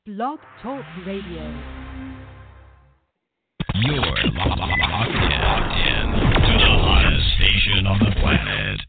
Blog Talk Radio. You're locked in to the hottest station on the planet.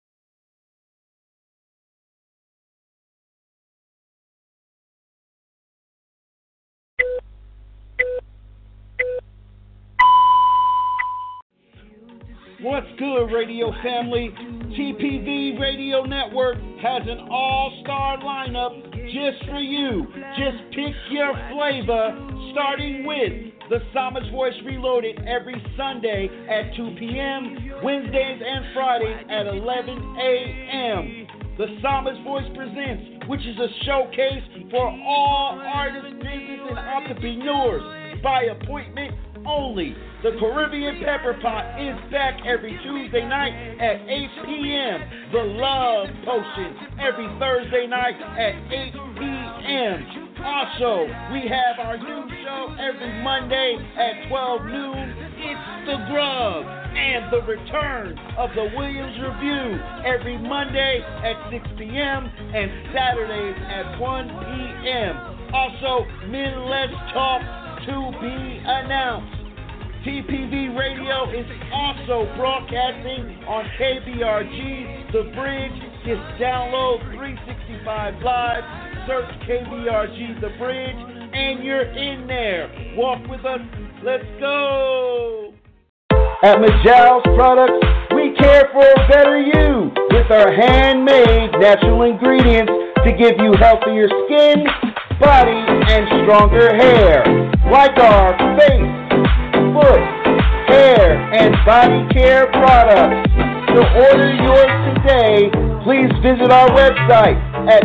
What's good, radio family? TPV Radio Network has an all-star lineup just for you. Just pick your flavor, starting with The Psalmist Voice Reloaded every Sunday at 2 p.m., Wednesdays and Fridays at 11 a.m. The Psalmist Voice Presents, which is a showcase for all artists, business, and entrepreneurs by appointment only. The Caribbean Pepper Pot is back every Tuesday night at 8 p.m. The Love Potion every Thursday night at 8 p.m. Also, we have our new show every Monday at 12 noon. It's The Grub and the return of the Williams Review every Monday at 6 p.m. and Saturdays at 1 p.m. Also, Men Let's Talk to be announced. TPV Radio is also broadcasting on KBRG, The Bridge. Just download 365 Live, search KBRG, The Bridge, and you're in there. Walk with us. Let's go. At Majal's Products, we care for a better you with our handmade natural ingredients to give you healthier skin, body, and stronger hair. Like our face, foot, hair, and body care products. To order yours today, please visit our website at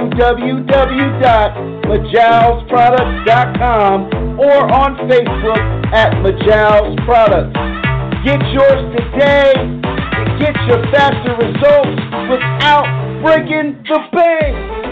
www.majalsproducts.com or on Facebook at Majal's Products. Get yours today and get your faster results without breaking the bank.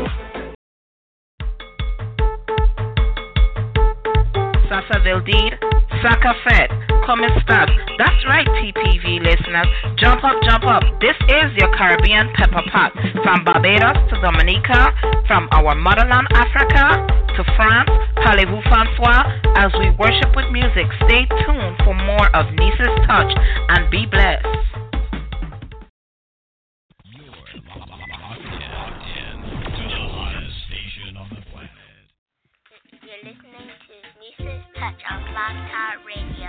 Sasa Vildid, Saka Fed, Come Start. That's right, TPV listeners. Jump up, jump up. This is your Caribbean Pepper Pot. From Barbados to Dominica, from our motherland Africa to France, Parlez-vous Francois, as we worship with music. Stay tuned for more of Nisa's Touch and be blessed. You're listening to Nisa's Touch on Blog Talk Radio.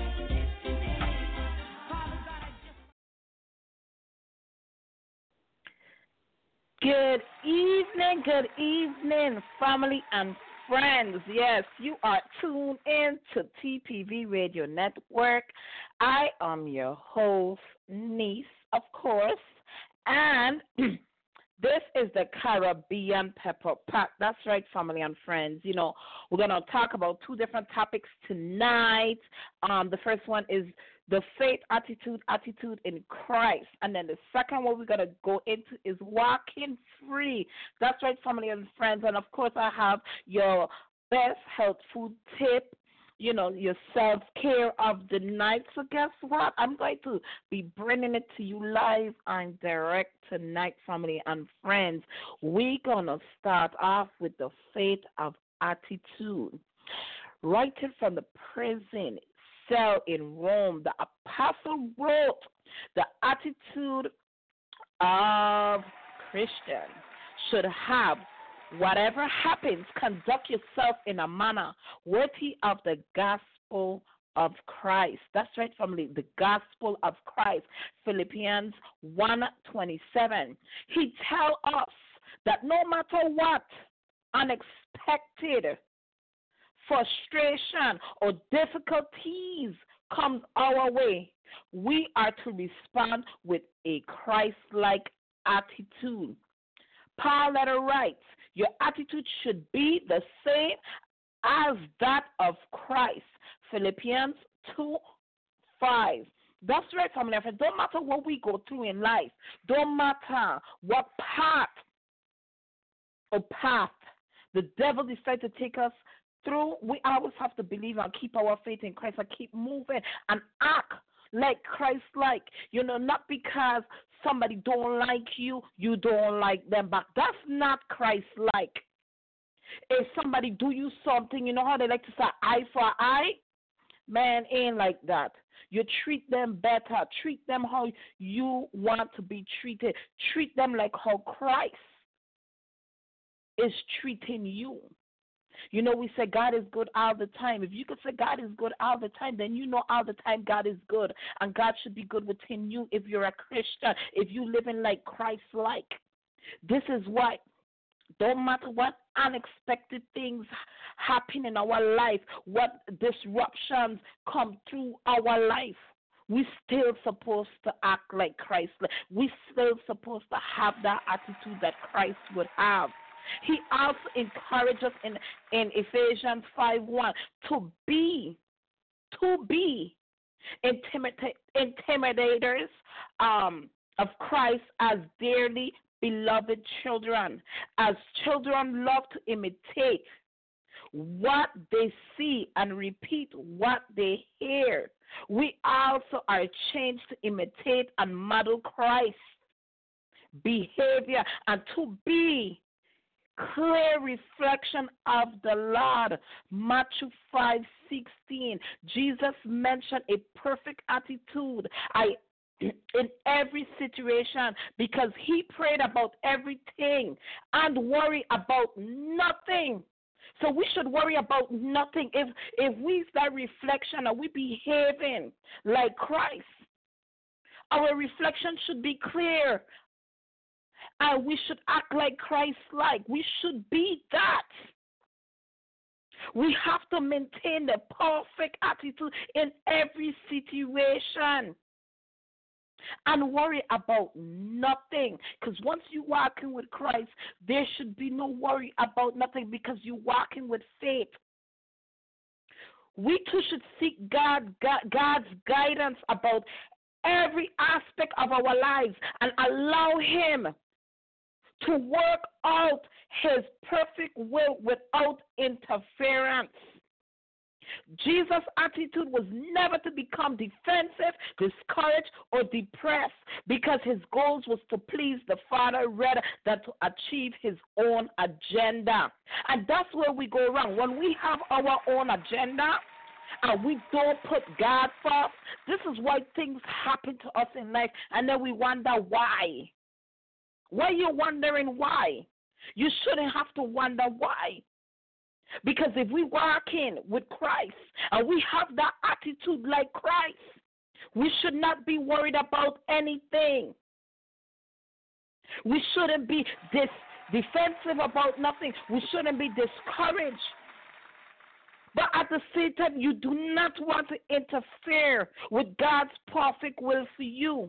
Good evening, family and friends. Yes, you are tuned in to TPV Radio Network. I am your host, Nice, of course, and this is the Caribbean Pepper Pot. That's right, family and friends. You know, we're going to talk about two different topics tonight. The first one is the faith attitude in Christ. And then the second one we're going to go into is walking free. That's right, family and friends. And, of course, I have your best health food tip, you know, your self-care of the night. So guess what? I'm going to be bringing it to you live and direct tonight, family and friends. We're going to start off with the faith of attitude. Writing from the prison cell in Rome, the apostle wrote, the attitude of Christians should have: whatever happens, conduct yourself in a manner worthy of the gospel of Christ. That's right, family, the gospel of Christ. Philippians 1:27. He tells us that no matter what unexpected frustration or difficulties comes our way, we are to respond with a Christ-like attitude. Paul later writes, your attitude should be the same as that of Christ. Philippians 2:5. That's right, family and friends. Don't matter what we go through in life. Don't matter what path the devil decides to take us through. We always have to believe and keep our faith in Christ and keep moving and act like Christ-like. You know, not because somebody don't like you, you don't like them back. That's not Christ-like. If somebody do you something, you know how they like to say eye for eye? Man, ain't like that. You treat them better. Treat them how you want to be treated. Treat them like how Christ is treating you. You know, we say God is good all the time. If you could say God is good all the time, then you know all the time God is good. And God should be good within you if you're a Christian, if you living like Christ-like. This is why, don't matter what unexpected things happen in our life, what disruptions come through our life, we still supposed to act like Christ. We still supposed to have that attitude that Christ would have. He also encourages us in Ephesians 5:1 to be intimidators of Christ as dearly beloved children. As children love to imitate what they see and repeat what they hear, we also are changed to imitate and model Christ's behavior and to be clear reflection of the Lord. Matthew 5:16. Jesus mentioned a perfect attitude in every situation because he prayed about everything and worry about nothing. So we should worry about nothing. If we start reflection and we behaving like Christ, our reflection should be clear. And we should act like Christ-like. We should be that. We have to maintain the perfect attitude in every situation and worry about nothing. Because once you're walking with Christ, there should be no worry about nothing because you're walking with faith. We too should seek God's guidance about every aspect of our lives and allow Him to work out His perfect will without interference. Jesus' attitude was never to become defensive, discouraged, or depressed because his goals was to please the Father rather than to achieve his own agenda. And that's where we go wrong. When we have our own agenda and we don't put God first, this is why things happen to us in life, and then we wonder why. Why you wondering why? You shouldn't have to wonder why. Because if we walk in with Christ and we have that attitude like Christ, we should not be worried about anything. We shouldn't be defensive about nothing. We shouldn't be discouraged. But at the same time, you do not want to interfere with God's perfect will for you.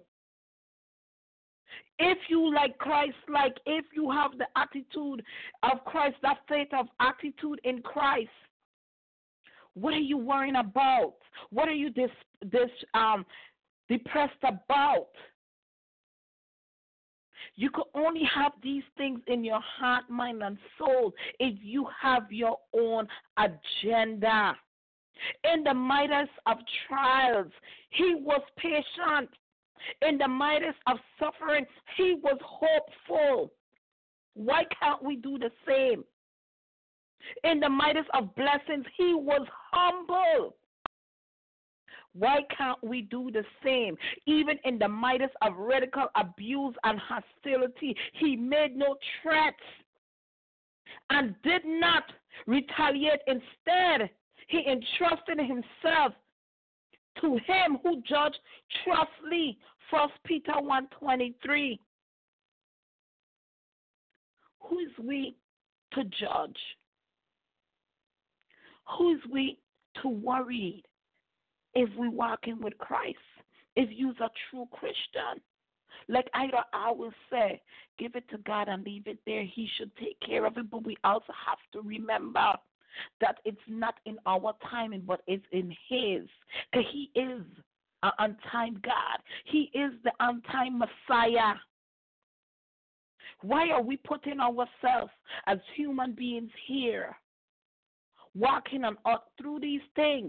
If you like Christ, like if you have the attitude of Christ, that faith of attitude in Christ, what are you worrying about? What are you depressed about? You can only have these things in your heart, mind, and soul if you have your own agenda. In the midst of trials, he was patient. In the midst of suffering, he was hopeful. Why can't we do the same? In the midst of blessings, he was humble. Why can't we do the same? Even in the midst of radical abuse and hostility, he made no threats and did not retaliate. Instead, he entrusted himself to him who judged justly. 1 Peter 1:23. Who is we to judge? Who is we to worry if we walk in with Christ? If you're a true Christian, like I always say, give it to God and leave it there. He should take care of it. But we also have to remember that it's not in our timing, but it's in His. Because He is an on-time God. He is the on-time Messiah. Why are we putting ourselves as human beings here, walking on through these things,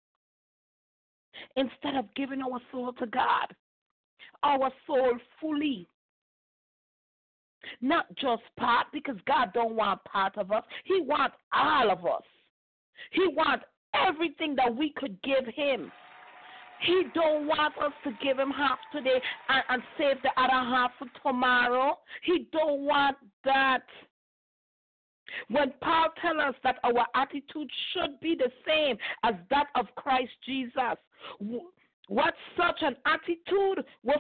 instead of giving our soul to God, our soul fully? Not just part, because God don't want part of us. He wants all of us. He wants everything that we could give him. He don't want us to give him half today and save the other half for tomorrow. He don't want that. When Paul tells us that our attitude should be the same as that of Christ Jesus, what such an attitude was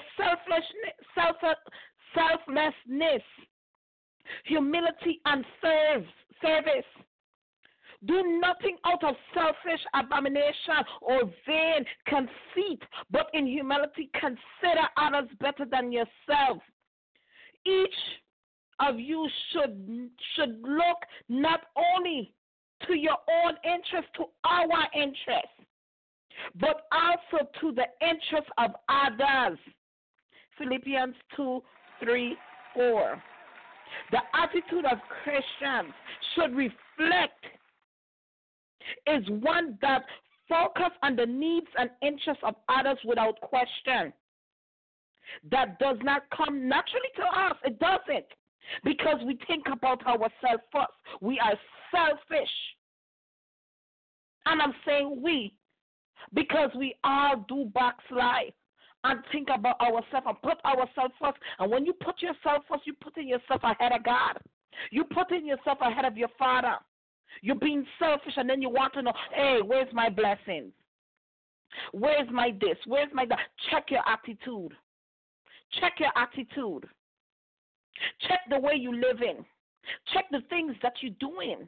selflessness, humility, and service. Do nothing out of selfish abomination or vain conceit, but in humility consider others better than yourself. Each of you should look not only to your own interest, to our interest, but also to the interest of others. Philippians 2:3-4. The attitude of Christians should reflect is one that focuses on the needs and interests of others without question. That does not come naturally to us. It doesn't. Because we think about ourselves first. We are selfish. And I'm saying we, because we all do backslide and think about ourselves and put ourselves first. And when you put yourself first, you put in yourself ahead of God. You put in yourself ahead of your Father. You're being selfish, and then you want to know, hey, where's my blessings? Where's my this? Where's my that? Check your attitude. Check your attitude. Check the way you live in. Check the things that you're doing.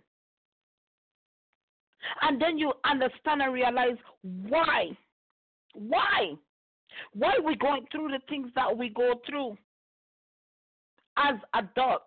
And then you understand and realize why. Why we're going through the things that we go through as adults.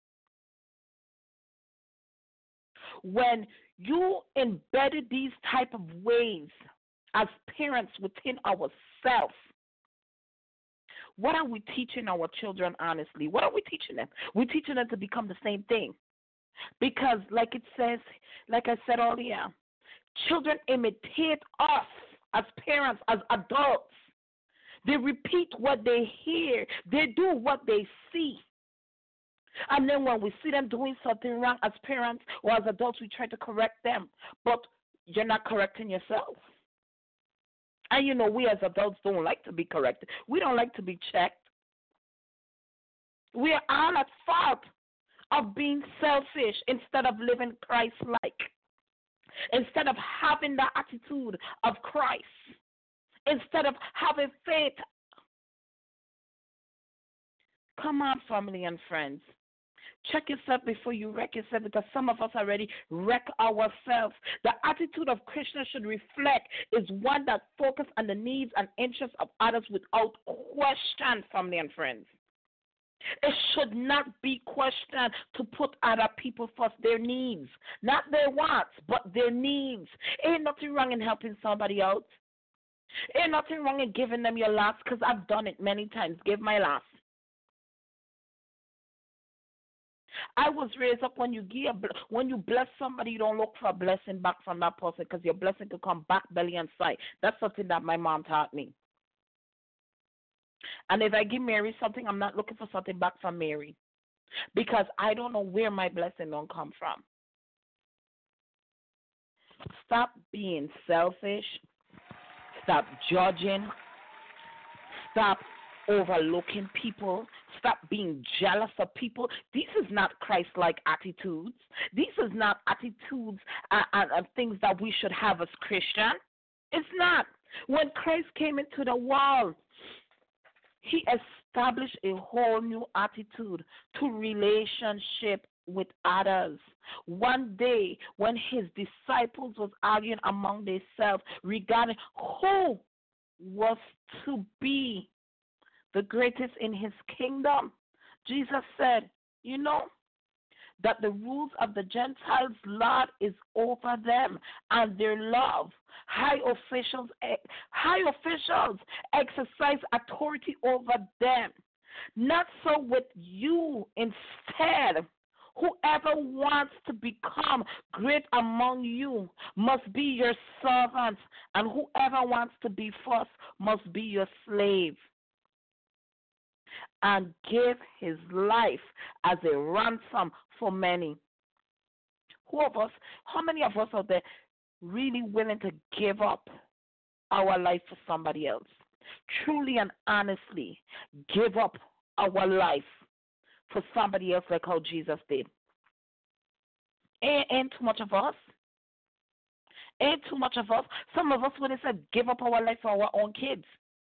When you embedded these type of ways as parents within ourselves, what are we teaching our children, honestly? What are we teaching them? We're teaching them to become the same thing. Because like it says, like I said earlier, children imitate us as parents, as adults. They repeat what they hear. They do what they see. And then when we see them doing something wrong as parents or as adults, we try to correct them. But you're not correcting yourself. And you know, we as adults don't like to be corrected. We don't like to be checked. We are all at fault of being selfish instead of living Christ-like. Instead of having the attitude of Christ. Instead of having faith. Come on, family and friends. Check yourself before you wreck yourself, because some of us already wreck ourselves. The attitude of Christians should reflect is one that focuses on the needs and interests of others without question, family and friends. It should not be questioned to put other people first, their needs. Not their wants, but their needs. Ain't nothing wrong in helping somebody out. Ain't nothing wrong in giving them your last, because I've done it many times. Give my last. I was raised up when you bless somebody, you don't look for a blessing back from that person, because your blessing could come back belly and side. That's something that my mom taught me. And if I give Mary something, I'm not looking for something back from Mary, because I don't know where my blessing don't come from. Stop being selfish. Stop judging. Stop overlooking people. Stop being jealous of people. This is not Christ-like attitudes. These is not attitudes and things that we should have as Christians. It's not. When Christ came into the world, he established a whole new attitude to relationship with others. One day, when his disciples was arguing among themselves regarding who was to be the greatest in his kingdom, Jesus said, you know, that the rules of the Gentiles' Lord is over them, and their love. High officials exercise authority over them. Not so with you. Instead, whoever wants to become great among you must be your servant, and whoever wants to be first must be your slave. and gave his life as a ransom for many. How many of us out there really willing to give up our life for somebody else? Truly and honestly, give up our life for somebody else like how Jesus did. Ain't too much of us. Ain't too much of us. Some of us would have said give up our life for our own kids.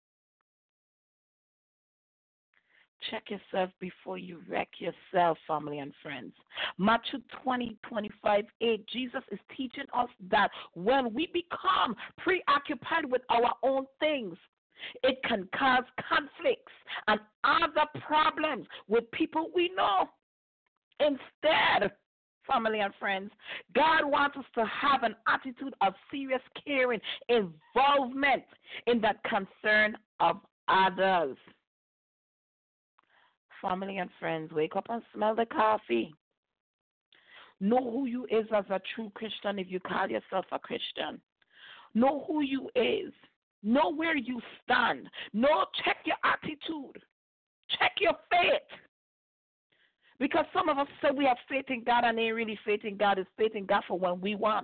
Check yourself before you wreck yourself, family and friends. Matthew 20:25-8, Jesus is teaching us that when we become preoccupied with our own things, it can cause conflicts and other problems with people we know. Instead, family and friends, God wants us to have an attitude of serious caring, involvement in that concern of others. Family and friends, wake up and smell the coffee. Know who you is as a true Christian if you call yourself a Christian. Know who you is. Know where you stand. Check your attitude. Check your faith. Because some of us say we have faith in God and ain't really faith in God. It's faith in God for when we want.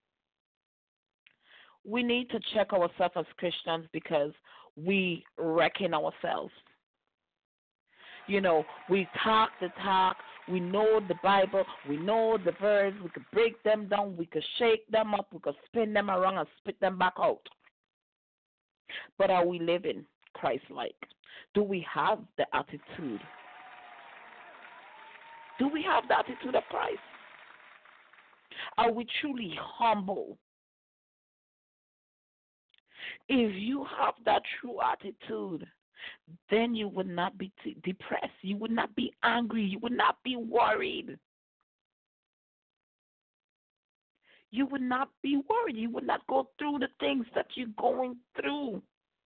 We need to check ourselves as Christians because we reckon ourselves. We talk the talk. We know the Bible. We know the verse. We could break them down. We could shake them up. We could spin them around and spit them back out. But are we living Christ-like? Do we have the attitude? Do we have the attitude of Christ? Are we truly humble? If you have that true attitude, then you would not be depressed. You would not be angry. You would not be worried. You would not be worried. You would not go through the things that you're going through.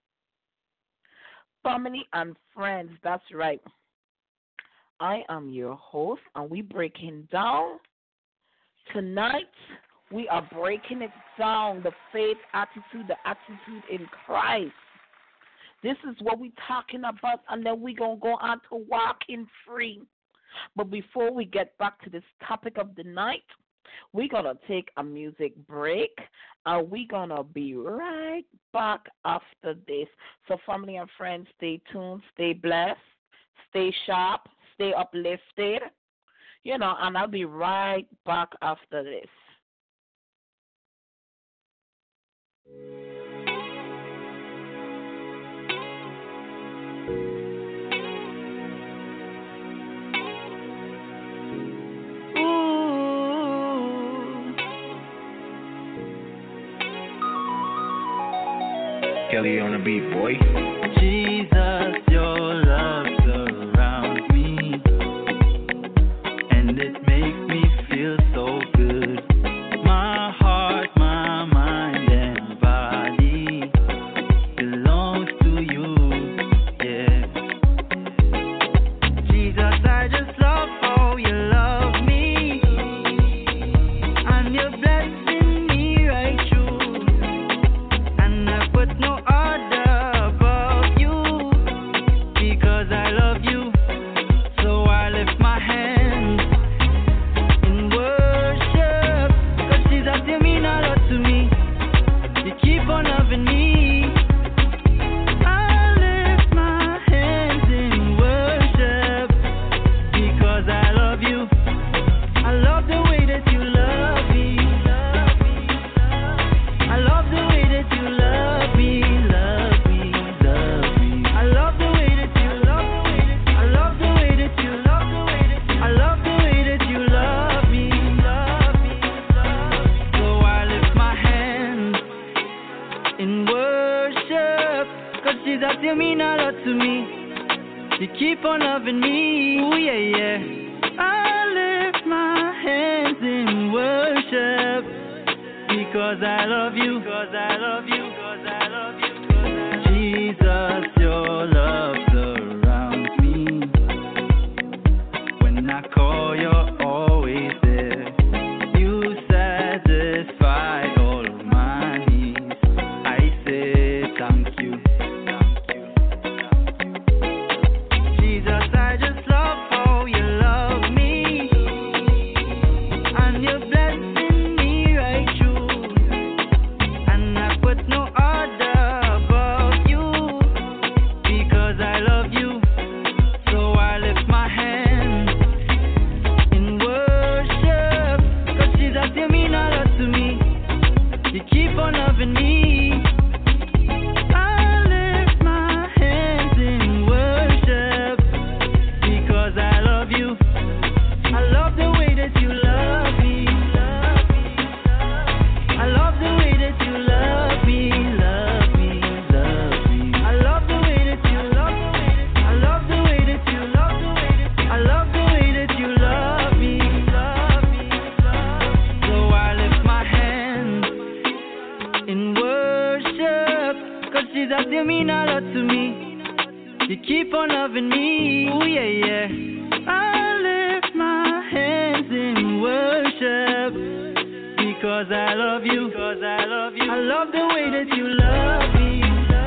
Family and friends, that's right. I am your host, and we're breaking down. Tonight, we are breaking it down, the faith attitude, the attitude in Christ. This is what we're talking about, and then we're going to go on to walking free. But before we get back to this topic of the night, we're going to take a music break, and we're going to be right back after this. So family and friends, stay tuned, stay blessed, stay sharp, stay uplifted, and I'll be right back after this. Kelly on the beat, boy. Jesus, your love surrounds me, and it makes me feel so good. My heart, my mind, and body belongs to you, yeah. Jesus, I just love how you love me, and you're blessing me right through, and I put no other above you, because I love you. So I lift my hands in worship, 'cause Jesus, you mean a lot to me. You keep on loving me. I lift my hands in worship, because I love you. I love the way that you love me. I love the way that you love me, love me, love me. I love the way that you love me. I love the way that you love the way that I love the way that you love me, love me, love. So I lift my hands in worship, 'cause Jesus, you mean a lot to me. You keep on loving me, ooh yeah, yeah. I lift my hands in worship, because I love you, 'cause I love you, 'cause I love you, 'cause I love you. Jesus, your love surrounds me. When I call, you're always there. You satisfy all of my needs. I say thank you, thank you, thank you. Jesus, that you mean a lot to me. You keep on loving me, ooh yeah, yeah. I lift my hands in worship because I love you, I love the way that you love me.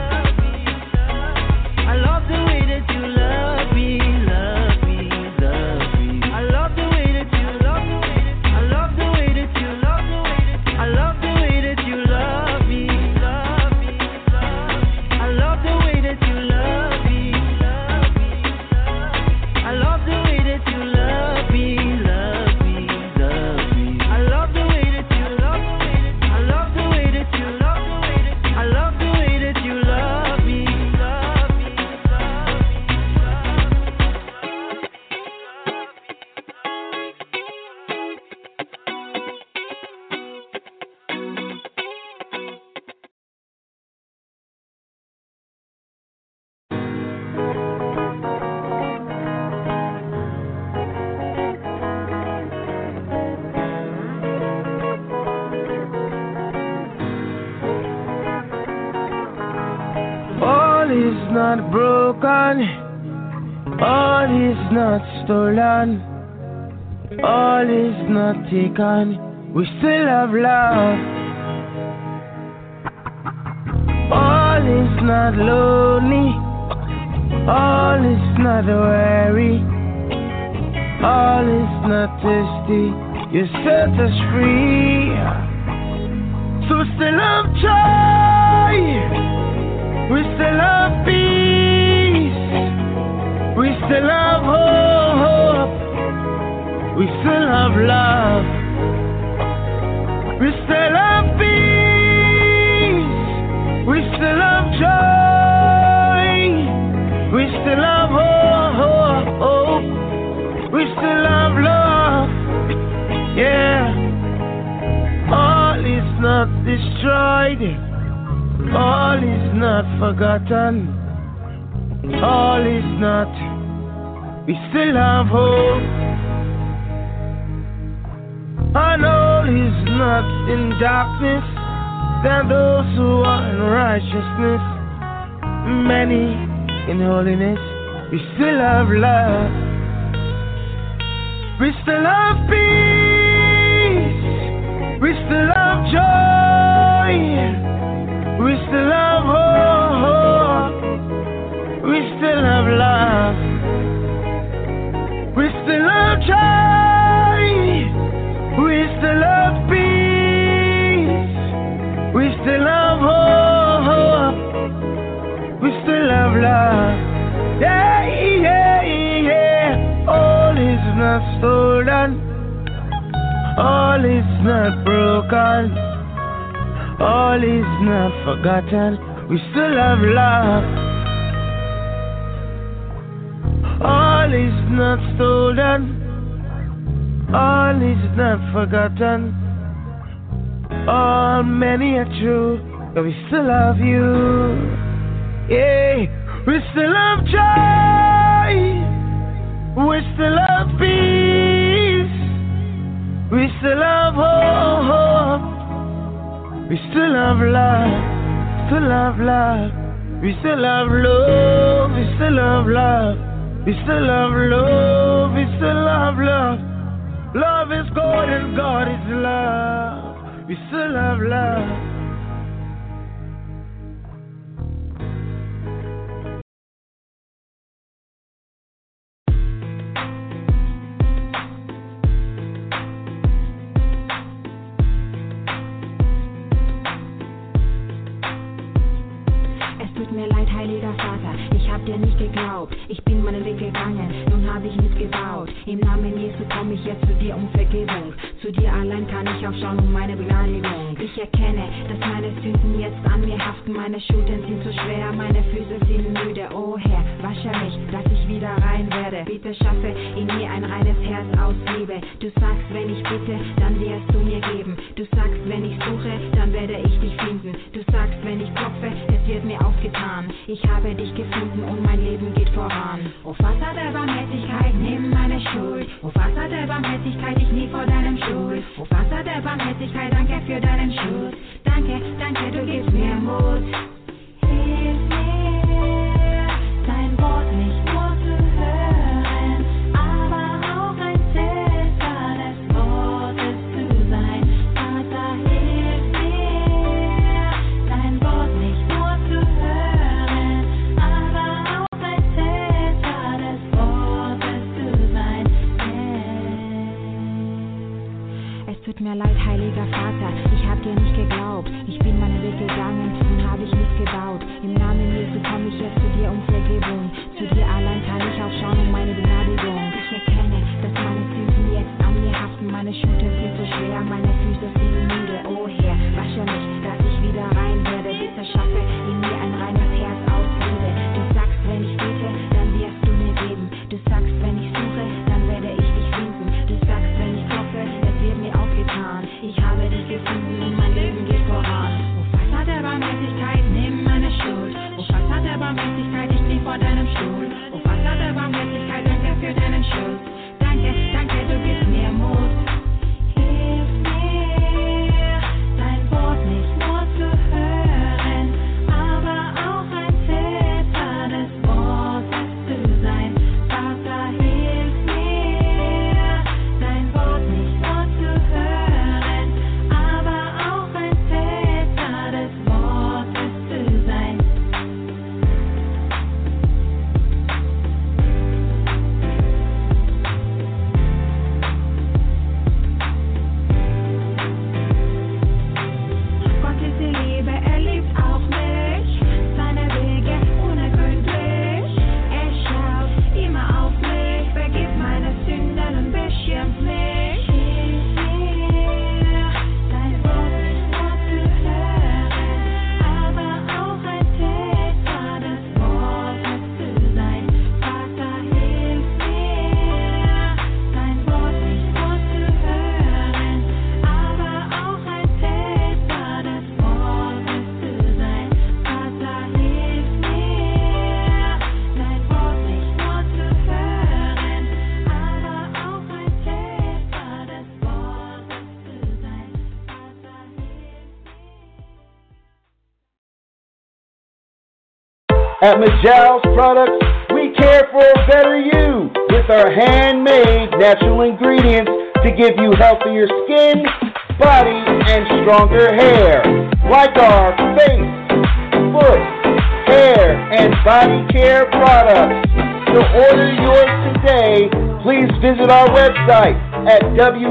I love the way that you love me, love me, love me. I love the way that you love me. I love the way that you love me. I love the way that you love me, love me, love me. I love the way that you love me, love me, love me. I love the way that you love me, love me, love me. I love the way that you love me. I love the way that you love me. I love the way that you love me, love me, love me. All is not broken, all is not stolen, all is not taken, we still have love. All is not lonely, all is not weary, all is not thirsty, you set us free. So still have joy, we still have peace, we still have hope, we still have love, we still have peace, we still have joy, we still have hope, we still have love, yeah. All is not destroyed, all is not forgotten, all is not, we still have hope. And all is not in darkness, than those who are in righteousness, many in holiness, we still have love, we still have peace, we still have joy, we still have hope, we still have love, we still have joy, we still have peace, we still have hope, we still have love, yeah, yeah, yeah. All is not stolen, all is not broken, all is not forgotten, we still have love. All is not stolen, all is not forgotten, all many are true, but we still love you. Yeah, we still have joy, we still have peace, we still have hope, we still have love, still have love, we still have love, we still have love, we still have love, we still have love. Love is God and God is love, we still have love. Tut mir leid, heiliger Vater, ich hab dir nicht geglaubt. Ich bin meinen Weg gegangen, nun hab ich missgebaut. Im Namen Jesu komm ich jetzt zu dir um Vergebung. Zu dir allein kann ich aufschauen um meine Begnadigung. Ich erkenne, dass meine Sünden jetzt an mir haften. Meine Schultern sind zu schwer, meine Füße sind müde. Oh Herr, wasche mich, dass ich wieder rein werde. Bitte schaffe in mir ein reines Herz aus Liebe. Du sagst, wenn ich bitte, dann wirst du mir geben. Du sagst, wenn ich suche, dann werde ich dich finden. Du sagst, wenn ich klopfe, es wird mir aufgetan. Ich habe dich gefunden und mein Leben geht voran. O Vater der Barmherzigkeit, nimm meine Schuld. O Vater der Barmherzigkeit, ich nie vor deinem Stuhl. O Vater der Barmherzigkeit, danke für deinen Schutz. Danke, danke, du gibst mir Mut. Hilf tut mir leid, heiliger Vater, ich hab dir nicht geglaubt. Ich bin meinen Weg gegangen, nun hab ich Mist gebaut. Im Namen Jesu komm ich jetzt zu dir um Vergebung. Zu dir allein kann ich aufschauen um meine Begnadigung. Ich erkenne, dass meine Sünden jetzt an mir haften. Meine Schultern sind so schwer, meine Füße sind müde. Oh Herr, wasche mich, dass ich wieder rein werde. Bitte schaffe in mir ein reines Herz aus Liebe. Du sagst, wenn ich bete, dann wirst du mir geben. Du sagst, wenn ich suche, dann werde ich dich finden. Du sagst, wenn ich klopfe, es wird mir aufgetan. Ich habe dich gefunden und mein Leben geht voran. O Vater der Barmherzigkeit, nimm meine Schuld. O Vater der Barmherzigkeit, ich knie vor deinem Stuhl. O Vater der Barmherzigkeit, danke für deinen Schutz. Danke, danke, du gibst mir Mut. Hilf mir, dein Wort nicht nur zu hören, aber auch ein Täter des Wortes zu sein. Vater, hilf mir, dein Wort nicht nur zu hören, aber auch ein Täter des Wortes zu sein. Gott ist die Liebe, er liebt auch mich. Seine Wege unergründlich. Er schaut immer auf mich, vergibt meine Sünden und beschirmt mich. Hilf mir, dein Wort nicht nur zu hören, aber auch ein Täter des Wortes zu sein. Vater, hilf mir, dein Wort nicht nur zu hören, aber auch ein Täter des Wortes zu sein. Vater, hilf mir, dein Wort nicht nur zu hören, aber auch ein Täter des Wortes zu sein. Vater, At Majal's Products, we care for a better you with our handmade natural ingredients to give you healthier skin, body, and stronger hair. Like our face, foot, hair, and body care products. To order yours today, please visit our website at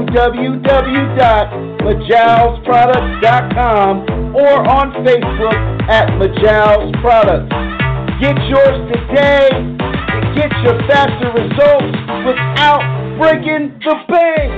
www.majalsproducts.com or on Facebook at Majal's Products. Get yours today and get your faster results without breaking the bank.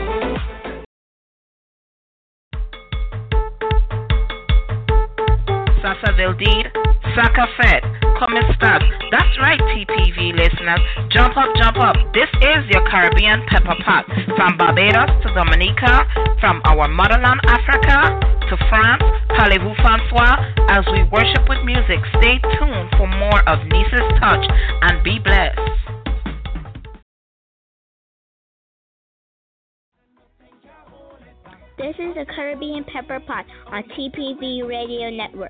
Sasa del Deed, Saka Fed, come estás? That's right, TPV listeners. Jump up, jump up. This is your Caribbean Pepper Pot. From Barbados to Dominica, from our motherland Africa to France, parlez-vous Francois? As we worship with music, stay tuned for more of Nisa's Touch and be blessed. This is the Caribbean Pepper Pot on TPV Radio Network.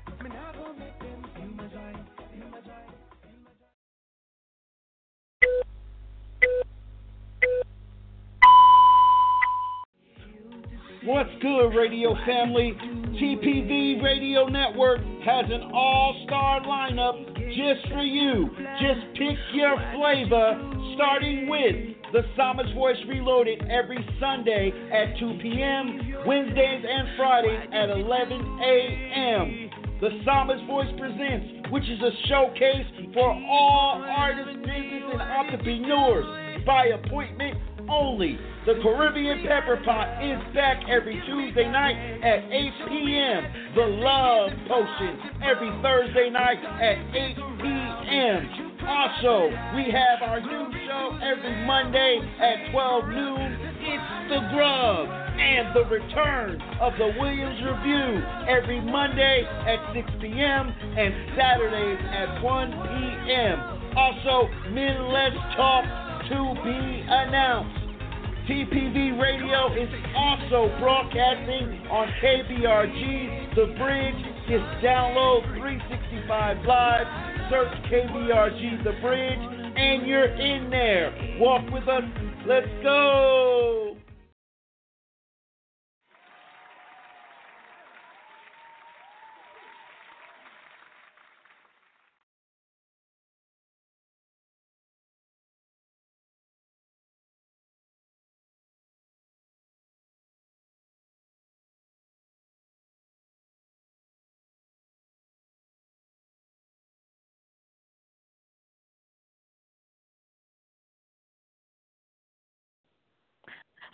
What's good, radio family? TPV Radio Network has an all-star lineup just for you. Just pick your flavor, starting with The Psalmist Voice Reloaded every Sunday at 2 p.m., Wednesdays and Fridays at 11 a.m. The Psalmist Voice Presents, which is a showcase for all artists, business, and entrepreneurs by appointment only. The Caribbean Pepper Pot is back every Tuesday night at 8 p.m. The Love Potion every Thursday night at 8 p.m. Also, we have our new show every Monday at 12 noon. It's The Grub and the return of the Williams Review every Monday at 6 p.m. and Saturdays at 1 p.m. Also, Men Let's Talk to be announced. TPV Radio is also broadcasting on KBRG The Bridge. Just download 365 Live, search KBRG The Bridge, and you're in there. Walk with us. Let's go.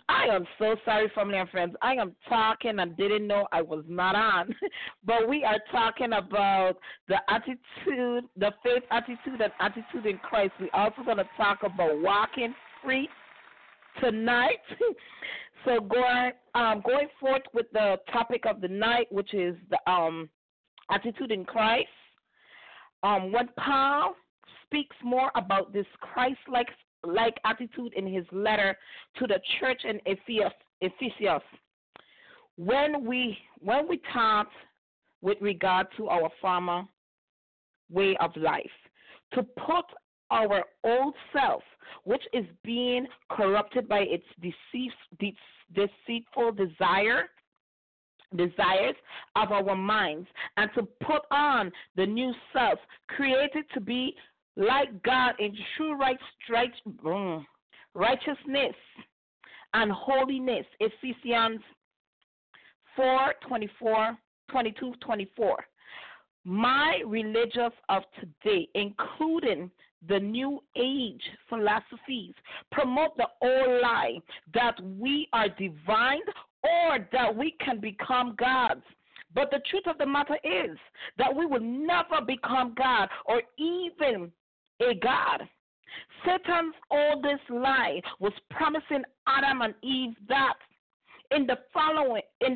I am so sorry, family and friends. I am talking and didn't know I was not on. But we are talking about the attitude, the faith attitude, and attitude in Christ. We're also going to talk about walking free tonight. So going forth with the topic of the night, which is the attitude in Christ. When Paul speaks more about this Christ-like attitude in his letter to the church in Ephesus, when we talk with regard to our former way of life, to put our old self, which is being corrupted by its deceitful desires of our minds, and to put on the new self, created to be like God in true righteousness and holiness. Ephesians 4:22-24. My religious of today, including the new age philosophies, promote the old lie that we are divine or that we can become gods. But the truth of the matter is that we will never become God or even a God. Satan's oldest lie was promising Adam and Eve that if they follow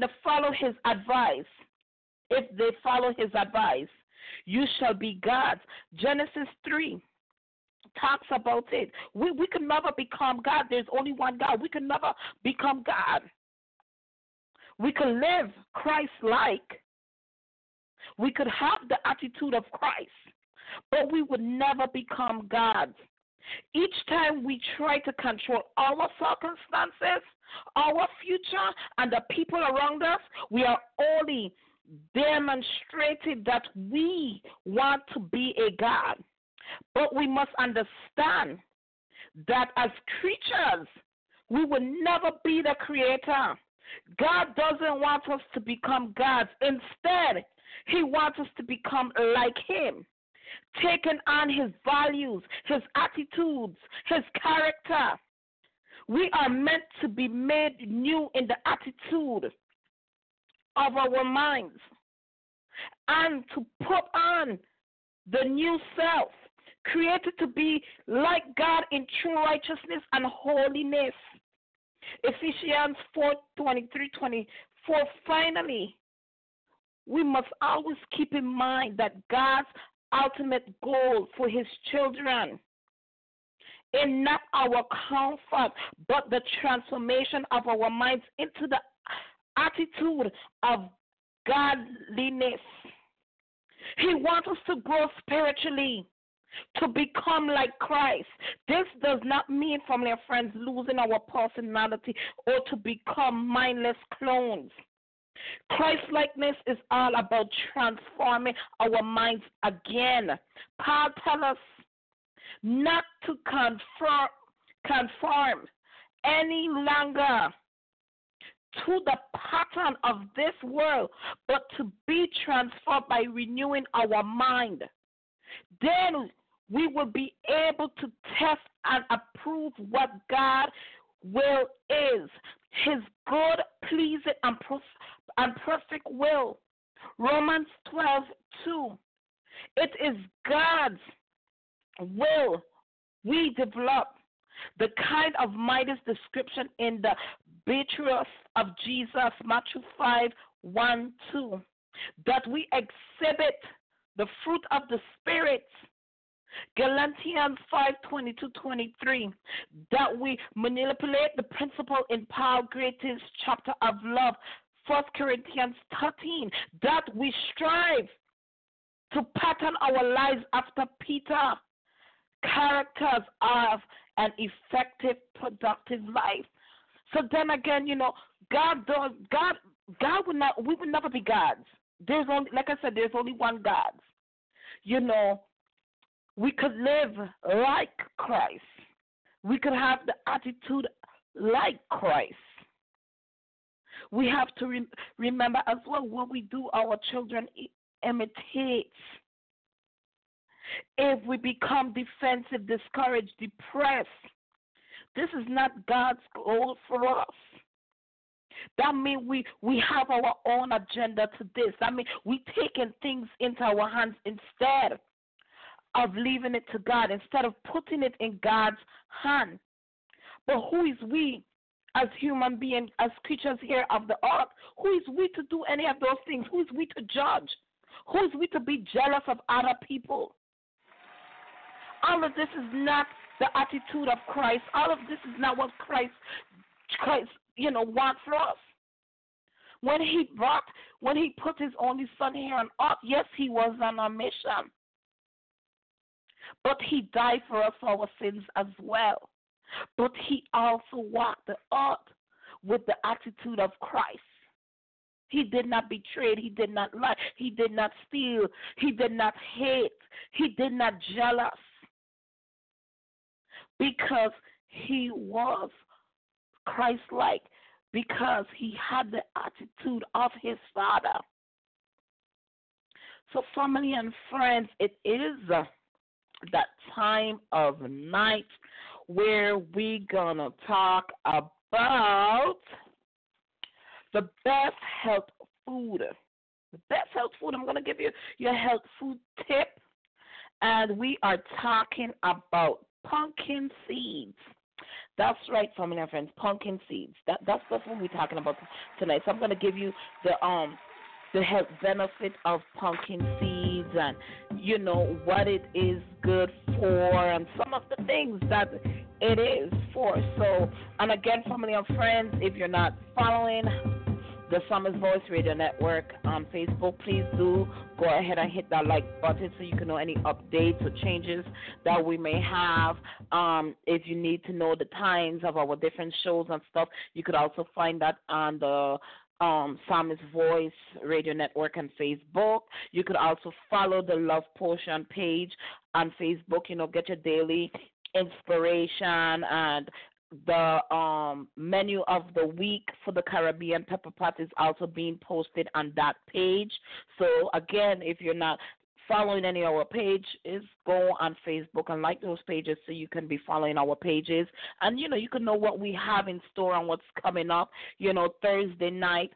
his advice, you shall be gods. Genesis 3 talks about it. We can never become God. There's only one God. We can never become God. We could live Christ-like. We could have the attitude of Christ, but we would never become gods. Each time we try to control our circumstances, our future, and the people around us, we are only demonstrating that we want to be a God. But we must understand that as creatures, we will never be the creator. God doesn't want us to become gods. Instead, he wants us to become like him, taking on his values, his attitudes, his character. We are meant to be made new in the attitude of our minds and to put on the new self, created to be like God in true righteousness and holiness. Ephesians 4:23-24. Finally, we must always keep in mind that God's ultimate goal for his children is not our comfort, but the transformation of our minds into the attitude of godliness. He wants us to grow spiritually, to become like Christ. This does not mean, family and friends, losing our personality or to become mindless clones. Christ-likeness is all about transforming our minds again. Paul tells us not to conform any longer to the pattern of this world, but to be transformed by renewing our mind. Then we will be able to test and approve what God's will is, his good, pleasing, and perfect will. Romans 12:2. It is God's will we develop. The kind of mind is description in the virtues of Jesus, Matthew 5:1-2, that we exhibit the fruit of the Spirit, Galatians 5:22-23, that we manipulate the principle in Paul's greatest chapter of love, 1 Corinthians 13, that we strive to pattern our lives after Peter, characters of an effective, productive life. So then again, we would never be gods. There's only, like I said, there's only one God. We could live like Christ. We could have the attitude like Christ. We have to remember as well, what we do, our children imitate. If we become defensive, discouraged, depressed, This is not God's goal for us. That means we have our own agenda to this. That means we taking things into our hands instead of leaving it to God, instead of putting it in God's hand. But who is we as human beings, as creatures here of the earth? Who is we to do any of those things? Who is we to judge? Who is we to be jealous of other people? All of this is not the attitude of Christ. All of this is not what Christ wants for us. When he put his only son here on earth, yes, he was on a mission. But he died for us for our sins as well. But he also walked the earth with the attitude of Christ. He did not betray. He did not lie. He did not steal. He did not hate. He did not jealous. Because he was Christ-like. Because he had the attitude of his Father. So family and friends, it is that time of night where we're going to talk about the best health food. The best health food. I'm going to give you your health food tip. And we are talking about pumpkin seeds. That's right, family and friends, pumpkin seeds. That's what we're talking about tonight. So I'm going to give you the health benefit of pumpkin seeds and, what it is good for and some of the things that it is for. So, and again, family and friends, if you're not following the Summer's Voice Radio Network on Facebook, please do go ahead and hit that like button so you can know any updates or changes that we may have. If you need to know the times of our different shows and stuff, you could also find that on the Psalmist Voice Radio Network on Facebook. You could also follow the Love Potion page on Facebook. Get your daily inspiration, and the menu of the week for the Caribbean Pepper Pot is also being posted on that page. So again, if you're not following any of our pages, go on Facebook and like those pages so you can be following our pages. And, you can know what we have in store and what's coming up. Thursday night,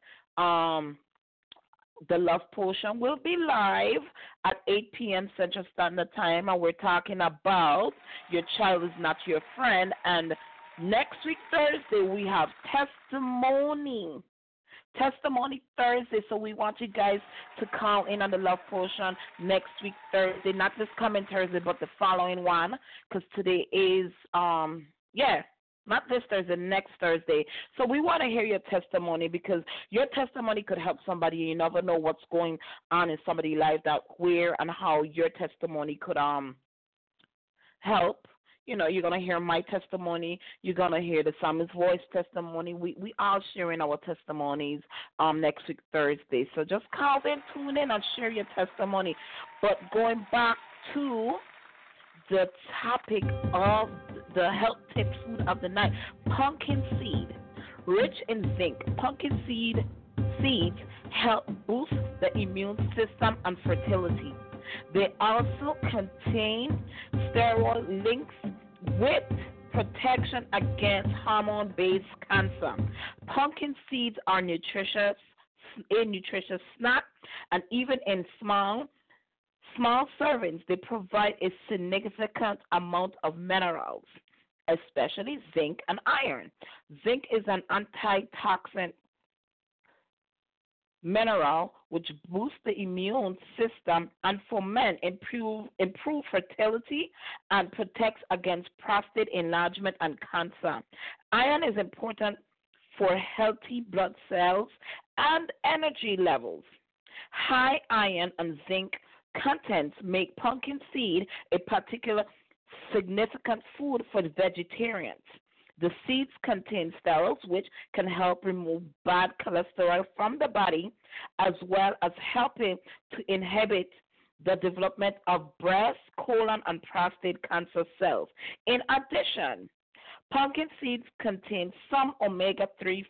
the Love Potion will be live at 8 p.m. Central Standard Time, and we're talking about your child is not your friend. And next week, Thursday, we have Testimony Thursday, so we want you guys to call in on the Love Potion next week, Thursday, not this coming Thursday, but the following one, because today is, not this Thursday, next Thursday. So we want to hear your testimony, because your testimony could help somebody. You never know what's going on in somebody's life, where and how your testimony could help. You're going to hear my testimony. You're going to hear the Psalmist Voice testimony. We all sharing our testimonies next week, Thursday. So just call in, tune in, and share your testimony. But going back to the topic of the health tip food of the night, pumpkin seed. Rich in zinc, pumpkin seeds help boost the immune system and fertility. They also contain steroid links with protection against hormone-based cancer. Pumpkin seeds are a nutritious snack, and even in small servings, they provide a significant amount of minerals, especially zinc and iron. Zinc is an antitoxin mineral which boosts the immune system and for men improve fertility and protects against prostate enlargement and cancer. Iron is important for healthy blood cells and energy levels. High iron and zinc contents make pumpkin seed a particular significant food for vegetarians. The seeds contain sterols, which can help remove bad cholesterol from the body, as well as helping to inhibit the development of breast, colon, and prostate cancer cells. In addition, pumpkin seeds contain some omega-3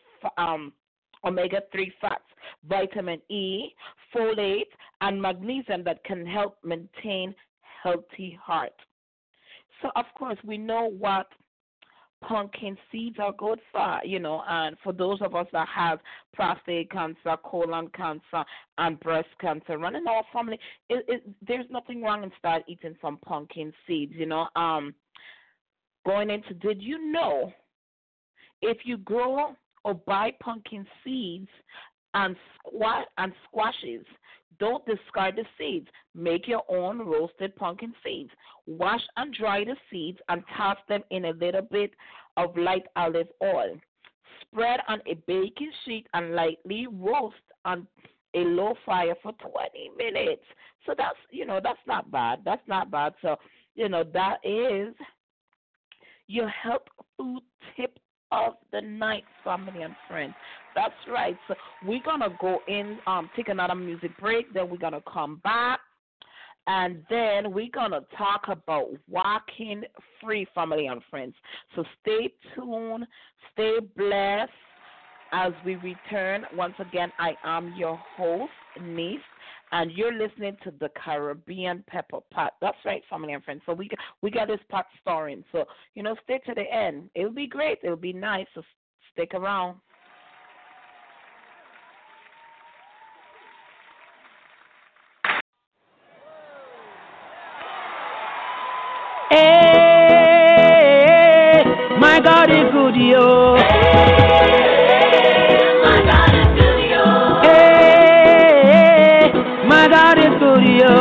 fats, vitamin E, folate, and magnesium that can help maintain healthy heart. So, of course, we know what pumpkin seeds are good for, and for those of us that have prostate cancer, colon cancer, and breast cancer running our family, there's nothing wrong in start eating some pumpkin seeds, Going into, did you know if you grow or buy pumpkin seeds and squashes, don't discard the seeds. Make your own roasted pumpkin seeds. Wash and dry the seeds and toss them in a little bit of light olive oil. Spread on a baking sheet and lightly roast on a low fire for 20 minutes. So that's not bad. That's not bad. So, that is your health food tip of the night, family and friends. That's right. So we're going to go in, take another music break. Then we're going to come back. And then we're going to talk about walking free, family and friends. So stay tuned. Stay blessed as we return. Once again, I am your host, Niece. And you're listening to the Caribbean Pepper Pot. That's right, family and friends. So we got this pot starring. So, stay to the end. It'll be great. It'll be nice. So stick around. Hey, my God is good, yo. My God is good, yo. Hey, my God is good, yo.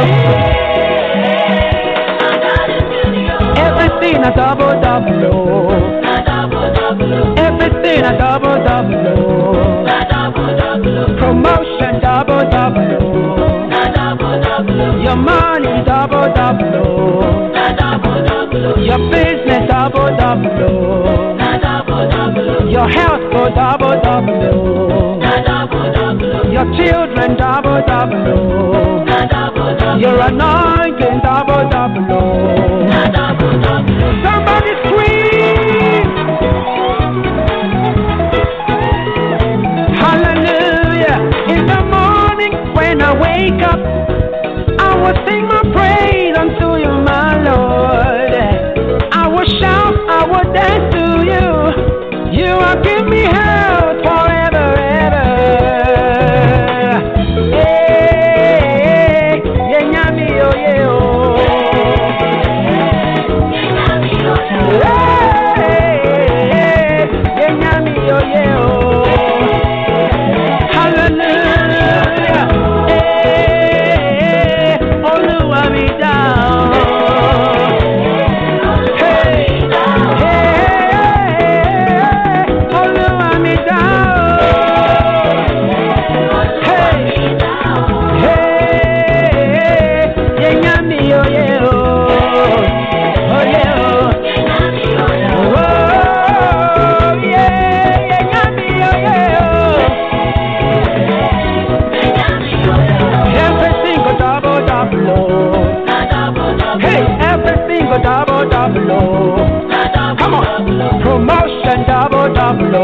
My God is good, yo. Everything a double, oh. Everything a double, oh. Promotion double, oh. Your money double, oh. Your business double, oh. Your health go double, oh. Your children double, oh. Your anointing double, oh. Somebody scream hallelujah. In the morning when I wake up, I will sing my praise unto you, my Lord. I will shout, I will dance to you. You will give me health forever, ever. Hey, yeah, nyami, oh, yeah, oh. Hey, yeah, nyami, oh, yeah, oh. Hallelujah. Hey, Oluwa mi down. Double, oh. Come on. Promotion double, oh.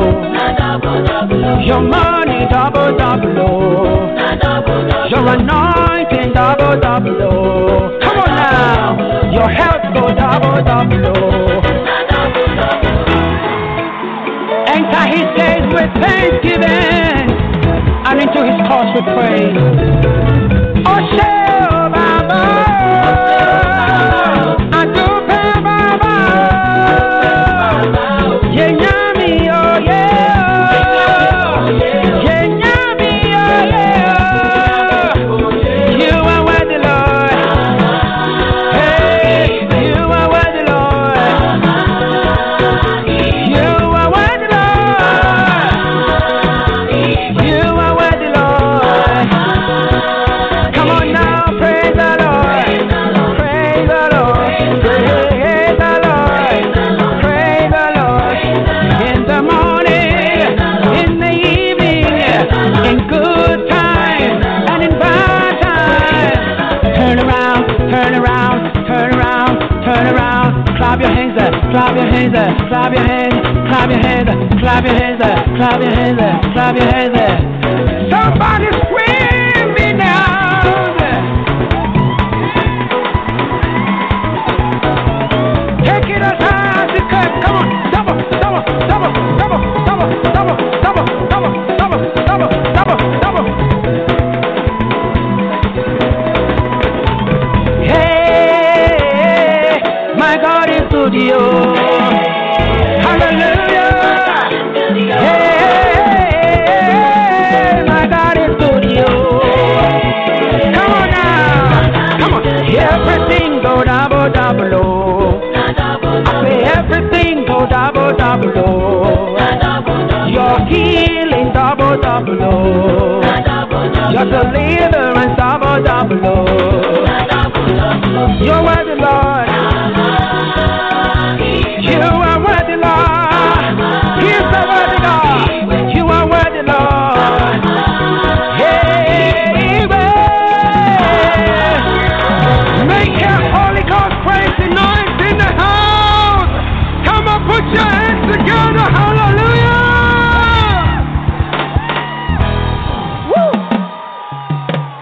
Your money double, oh. Your anointing double, oh. Come on now. Your health go double, oh. Enter his gates with thanksgiving and into his courts with praise. Oh, shall Baba. Clap your hands up, clap your hands up, clap your hands, clap your hands up, clap your hands up, clap your hands up, clap your hands up. Somebody scream me now. Take it as high as you can, come on. go double, double, oh. I say everything go double, double, oh. Your healing double, double, oh. Your deliverance double, double, oh. You're worthy, Lord. You are worthy, Lord. He's the worthy God. You are worthy, Lord. Hey, make your Holy Ghost praise and noise in the house. Come on, put your hands together. Hallelujah. Woo.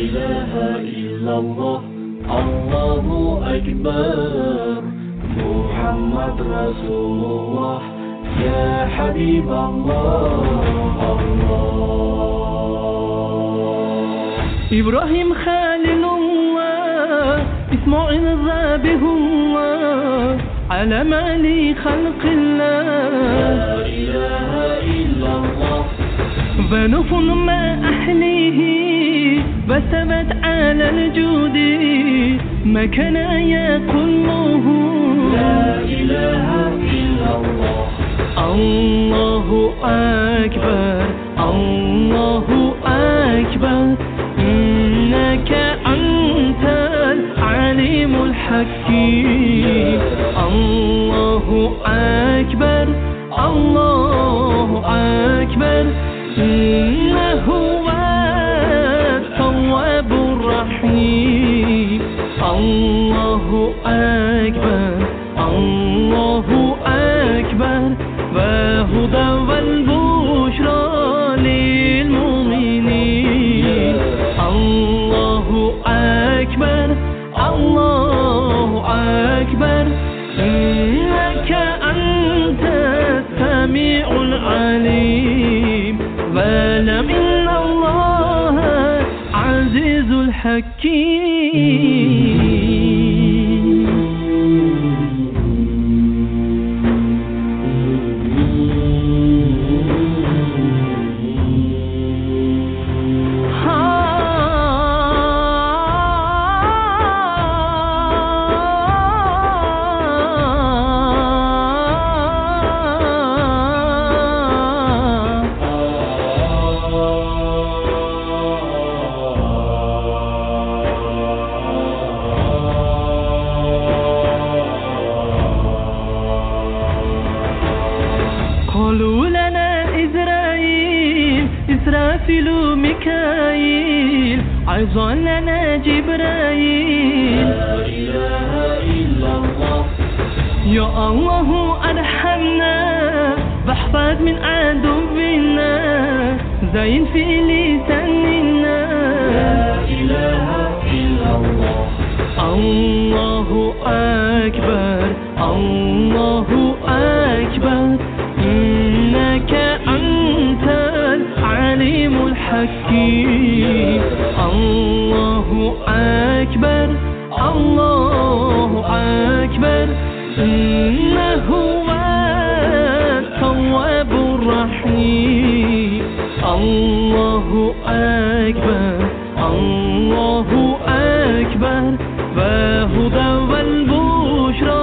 ilaha illallah, Allahu Akbar, Muhammad Rasulullah, Ya Habib Allah, Allah. Ibrahim Khalilullah, Ismail Zabihullah, علم علي خلق الله لا إله إلا الله. فنف ما أحليه بثبت على الجود ما كان يقوله لا إله إلا الله. الله أكبر الله أكبر إنك أنت العليم الحكيم الله أكبر الله أكبر إنه هو التواب الرحيم الله أكبر الله أكبر وهدى والبشرى للمؤمنين الله أكبر الله أكبر إنك أنت السميع العليم واعلم إن الله عزيز الحكيم إسرافيل ميكائيل عظا لنا جبرائيل لا إله إلا الله. يا الله أرحمنا واحفظ من عدونا زين في لساننا لا إله إلا الله. الله أكبر الله أكبر إنك أنت العليم الحكيم الله أكبر الله أكبر إنه هو التواب الرحيم الله أكبر الله أكبر وهدى والبشرى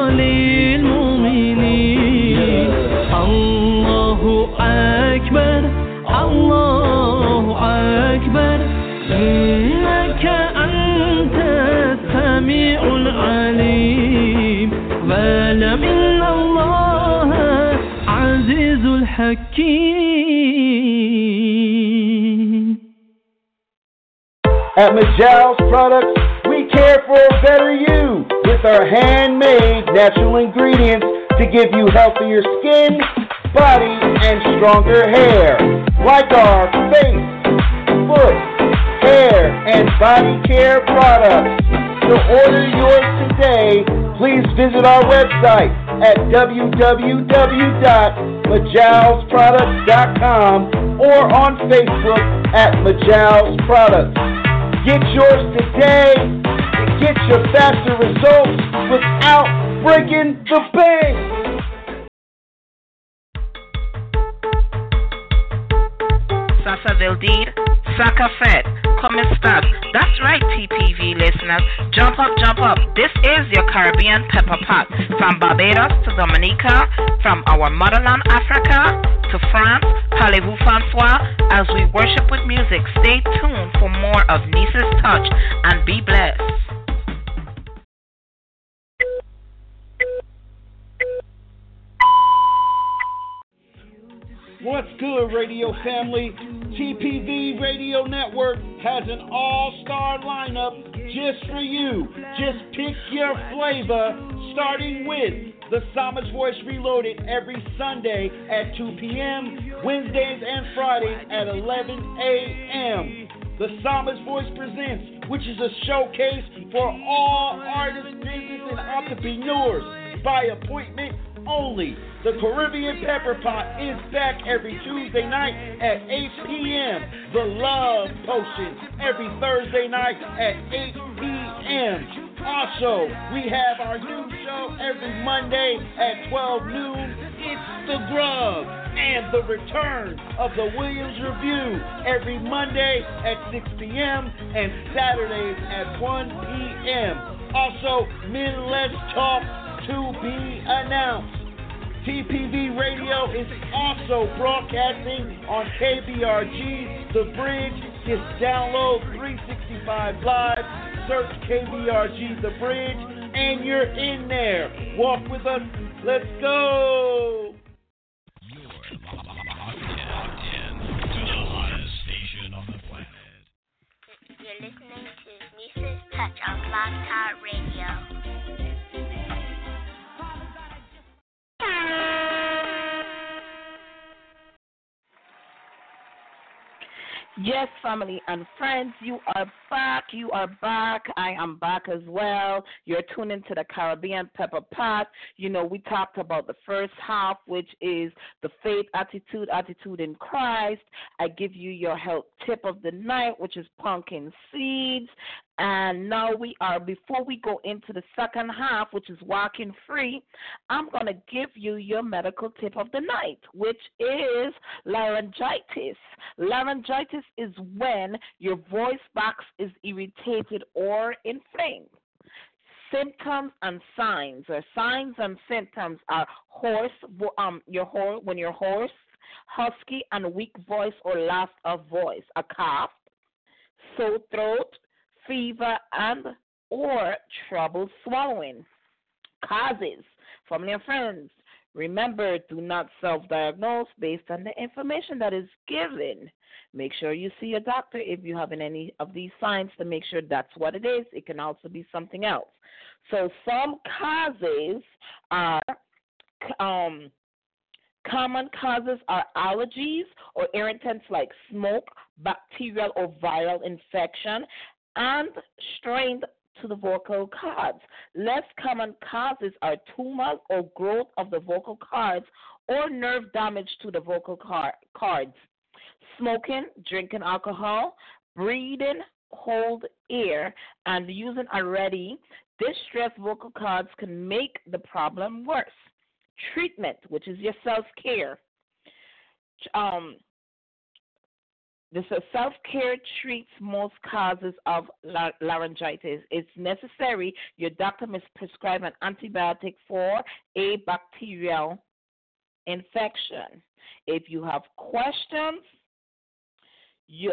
للمؤمنين الله أكبر الله أكبر إنك أنت السميع العليم واعلم إن الله عزيز الحكيم. At Majal's Products, we care for a better you with our handmade natural ingredients to give you healthier skin, body, and stronger hair. Like our face, foot, hair, and body care products. To order yours today, please visit our website at www.majalsproducts.com or on Facebook at Majal's Products. Get yours today and get your faster results without breaking the bank. Sasa del Dir, Saka Fed, come and start. That's right, TPV listeners. Jump up, jump up. This is your Caribbean Pepper Pot. From Barbados to Dominica, from our motherland Africa to France, parlez-vous Francois, as we worship with music. Stay tuned for more of Niece's Touch and be blessed. What's good, radio family? TPV Radio Network has an all-star lineup just for you. Just pick your flavor, starting with The Psalmist Voice Reloaded every Sunday at 2 p.m., Wednesdays and Fridays at 11 a.m. The Psalmist Voice Presents, which is a showcase for all artists, business, and entrepreneurs by appointment only. The Caribbean Pepper Pot is back every Tuesday night at 8 p.m. The Love Potion every Thursday night at 8 p.m. Also, we have our new show every Monday at 12 noon. It's The Grub and the return of the Williams Review every Monday at 6 p.m. and Saturdays at 1 p.m. Also, Men Let's Talk to be announced. TPV Radio is also broadcasting on KBRG The Bridge. Just download 365 Live, search KBRG The Bridge, and you're in there. Walk with us. Let's go. You're locked in to the hottest station on the planet. You're listening to Nisa's Touch on Blog Talk Radio. Yes, family and friends, you are back. You are back. I am back as well. You're tuned into the Caribbean Pepper Pot. You know, we talked about the first half, which is the faith attitude in Christ. I give you your health tip of the night, which is pumpkin seeds. And now before we go into the second half, which is walking free, I'm going to give you your medical tip of the night, which is laryngitis. Laryngitis is when your voice box is irritated or inflamed. Symptoms and signs, or signs and symptoms are when you're hoarse, husky and weak voice or loss of voice, a cough, sore throat, fever, and or trouble swallowing. Causes, family and friends, remember, do not self-diagnose based on the information that is given. Make sure you see a doctor if you have any of these signs to make sure that's what it is. It can also be something else. So some causes are common causes are allergies or irritants like smoke, bacterial or viral infection, and strained to the vocal cords. Less common causes are tumors or growth of the vocal cords or nerve damage to the vocal cords. Smoking, drinking alcohol, breathing cold air, and using already distressed vocal cords can make the problem worse. Treatment, which is your self-care. This self-care treats most causes of laryngitis. It's necessary your doctor must prescribe an antibiotic for a bacterial infection. If you have questions, you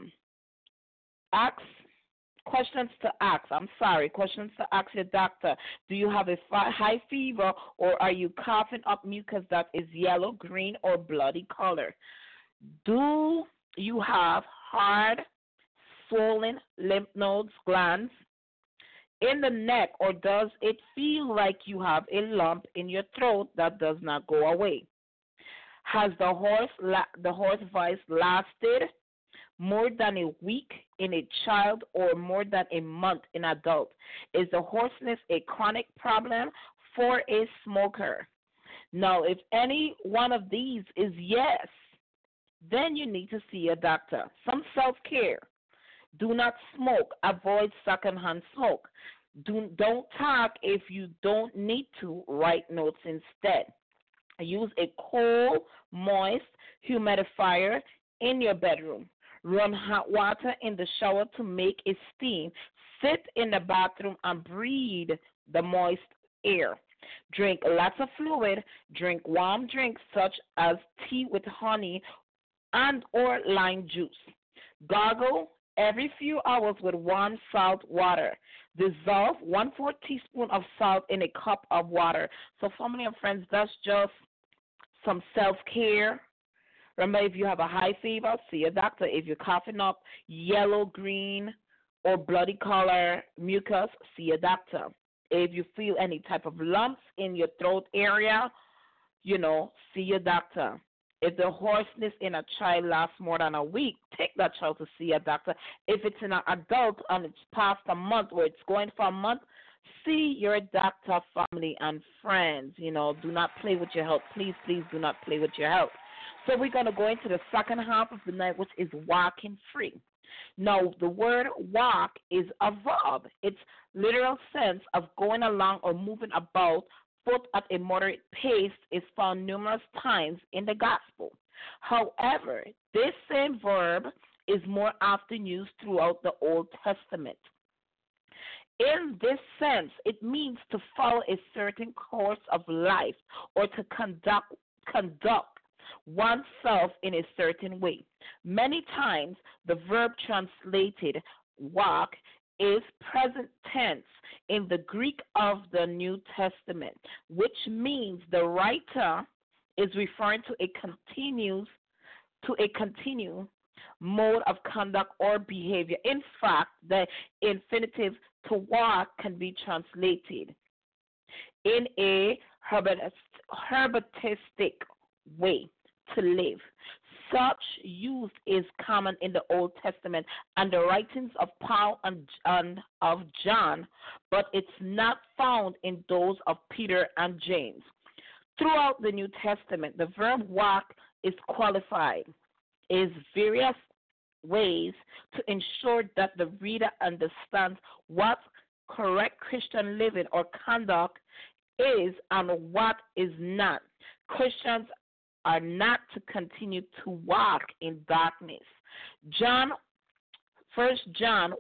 questions to ask your doctor. Do you have a high fever, or are you coughing up mucus that is yellow, green, or bloody color? Do you have hard, swollen lymph nodes, glands in the neck, or does it feel like you have a lump in your throat that does not go away? Has the hoarse voice lasted more than a week in a child or more than a month in adult? Is the hoarseness a chronic problem for a smoker? Now, if any one of these is yes, then you need to see a doctor. Some self-care. Do not smoke. Avoid secondhand smoke. Don't talk if you don't need to. Write notes instead. Use a cool, moist humidifier in your bedroom. Run hot water in the shower to make a steam. Sit in the bathroom and breathe the moist air. Drink lots of fluid. Drink warm drinks such as tea with honey and or lime juice. Gargle every few hours with warm salt water. Dissolve 1/4 teaspoon of salt in a cup of water. So family and friends, that's just some self-care. Remember, if you have a high fever, see a doctor. If you're coughing up yellow, green, or bloody color mucus, see a doctor. If you feel any type of lumps in your throat area, see your doctor. If the hoarseness in a child lasts more than a week, take that child to see a doctor. If it's in an adult and it's past a month or it's going for a month, see your doctor, family, and friends. You know, do not play with your health. Please, please do not play with your health. So we're going to go into the second half of the night, which is walking free. Now, the word walk is a verb. Its literal sense of going along or moving about foot at a moderate pace is found numerous times in the gospel. However, this same verb is more often used throughout the Old Testament. In this sense, it means to follow a certain course of life or to conduct oneself in a certain way. Many times, the verb translated walk is present tense in the Greek of the New Testament, which means the writer is referring to a continued mode of conduct or behavior. In fact, the infinitive to walk can be translated in a herbatistic way, to live. Such use is common in the Old Testament and the writings of Paul and of John, but it's not found in those of Peter and James. Throughout the New Testament, the verb walk is qualified in various ways to ensure that the reader understands what correct Christian living or conduct is and what is not. Christians are not to continue to walk in darkness. 1 John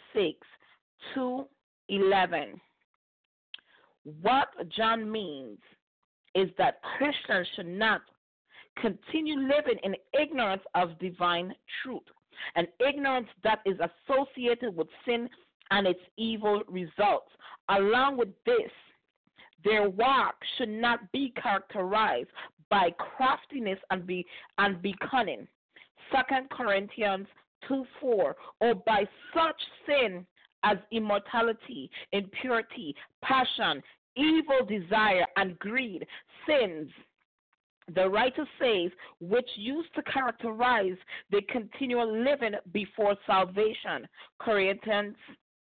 1:6-11. What John means is that Christians should not continue living in ignorance of divine truth, an ignorance that is associated with sin and its evil results. Along with this, their walk should not be characterized by craftiness and be cunning, 2 Corinthians 2:4, or by such sin as immorality, impurity, passion, evil desire, and greed, sins, the writer says, which used to characterize the continual living before salvation. Colossians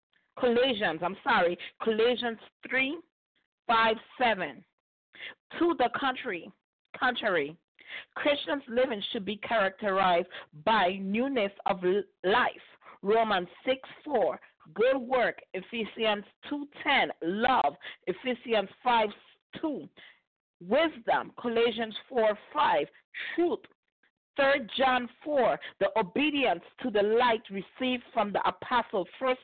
3:5-7. To the contrary, Christians' living should be characterized by newness of life. Romans 6:4, good work. Ephesians 2:10, love. Ephesians 5:2, wisdom. Colossians 4:5, truth. 3 John 4, the obedience to the light received from the apostle. 1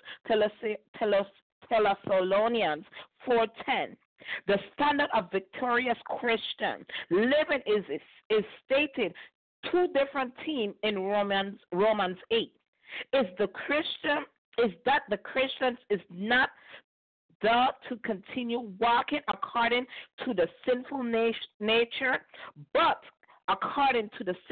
Thessalonians 4:10. The standard of victorious Christian living is stated two different themes in Romans 8. Is that the Christians is not to continue walking according to the sinful nature, but according to the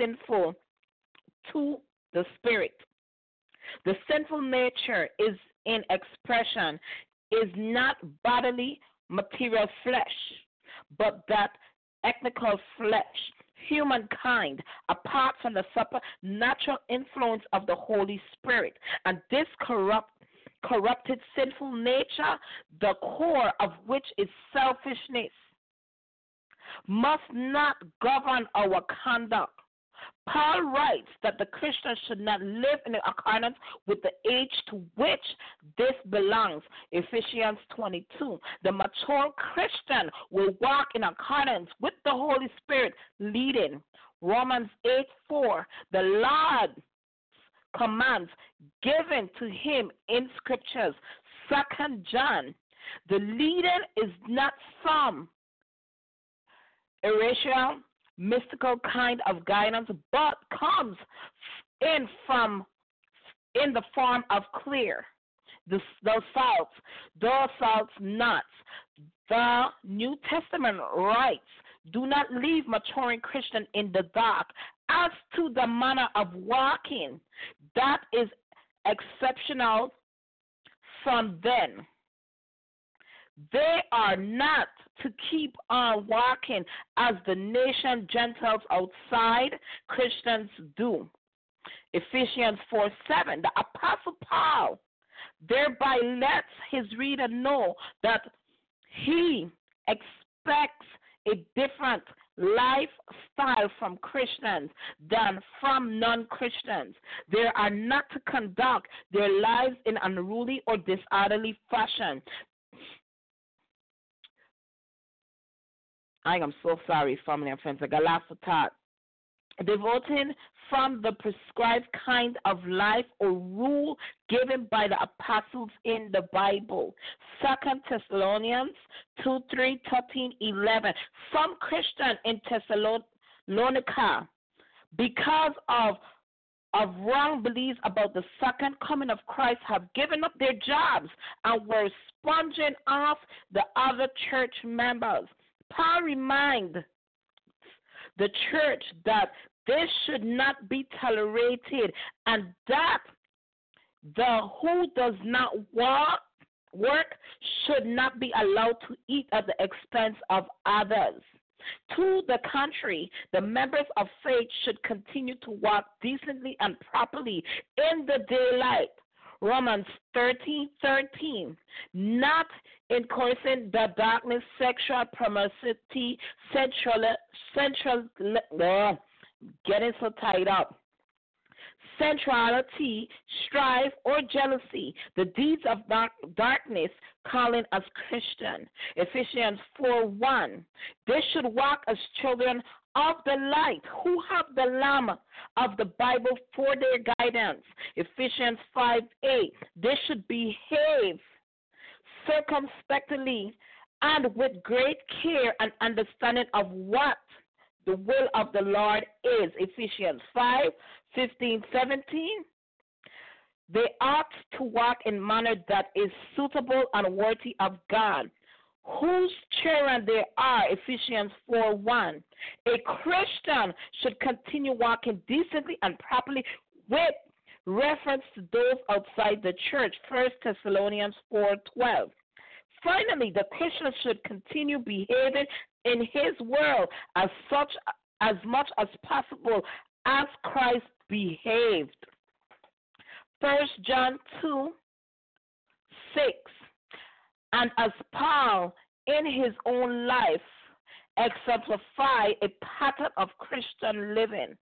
Spirit. The sinful nature is in expression, is not bodily material flesh, but that ethnical flesh, humankind, apart from the supernatural influence of the Holy Spirit. And this corrupted sinful nature, the core of which is selfishness, must not govern our conduct. Paul writes that the Christian should not live in accordance with the age to which this belongs. Ephesians 22. The mature Christian will walk in accordance with the Holy Spirit leading. Romans 8:4. The Lord's commands given to him in Scriptures. 2 John. The leading is not some irrational, mystical kind of guidance, but comes in the form of clear, those salts nuts. The New Testament writes, do not leave maturing Christian in the dark. As to the manner of walking, that is exceptional from them. They are not to keep on walking as the nation Gentiles outside Christians do. Ephesians 4:7, the Apostle Paul thereby lets his reader know that he expects a different lifestyle from Christians than from non-Christians. They are not to conduct their lives in unruly or disorderly fashion. I am so sorry, family and friends. I got lost of thought. Devoting from the prescribed kind of life or rule given by the apostles in the Bible. 2 Thessalonians 2:3, 13, 11. Some Christians in Thessalonica, because of wrong beliefs about the second coming of Christ, have given up their jobs and were sponging off the other church members. Paul reminds the church that this should not be tolerated and that the who does not work should not be allowed to eat at the expense of others. To the contrary, the members of faith should continue to walk decently and properly in the daylight. Romans 13:13, not encouraging the darkness, sexual promiscuity, getting so tied up, sensuality, strife, or jealousy, the deeds of darkness, calling us Christian. Ephesians 4:1, they should walk as children of the light who have the Lamb of the Bible for their guidance. Ephesians 5:8, they should behave circumspectly and with great care and understanding of what the will of the Lord is. Ephesians 5:15, 17. They ought to walk in manner that is suitable and worthy of God, whose children they are. Ephesians 4:1. A Christian should continue walking decently and properly with reference to those outside the church. 1 Thessalonians 4:12. Finally, the Christian should continue behaving in his world as much as possible as Christ behaved. 1 John 2:6. And as Paul in his own life exemplify a pattern of Christian living.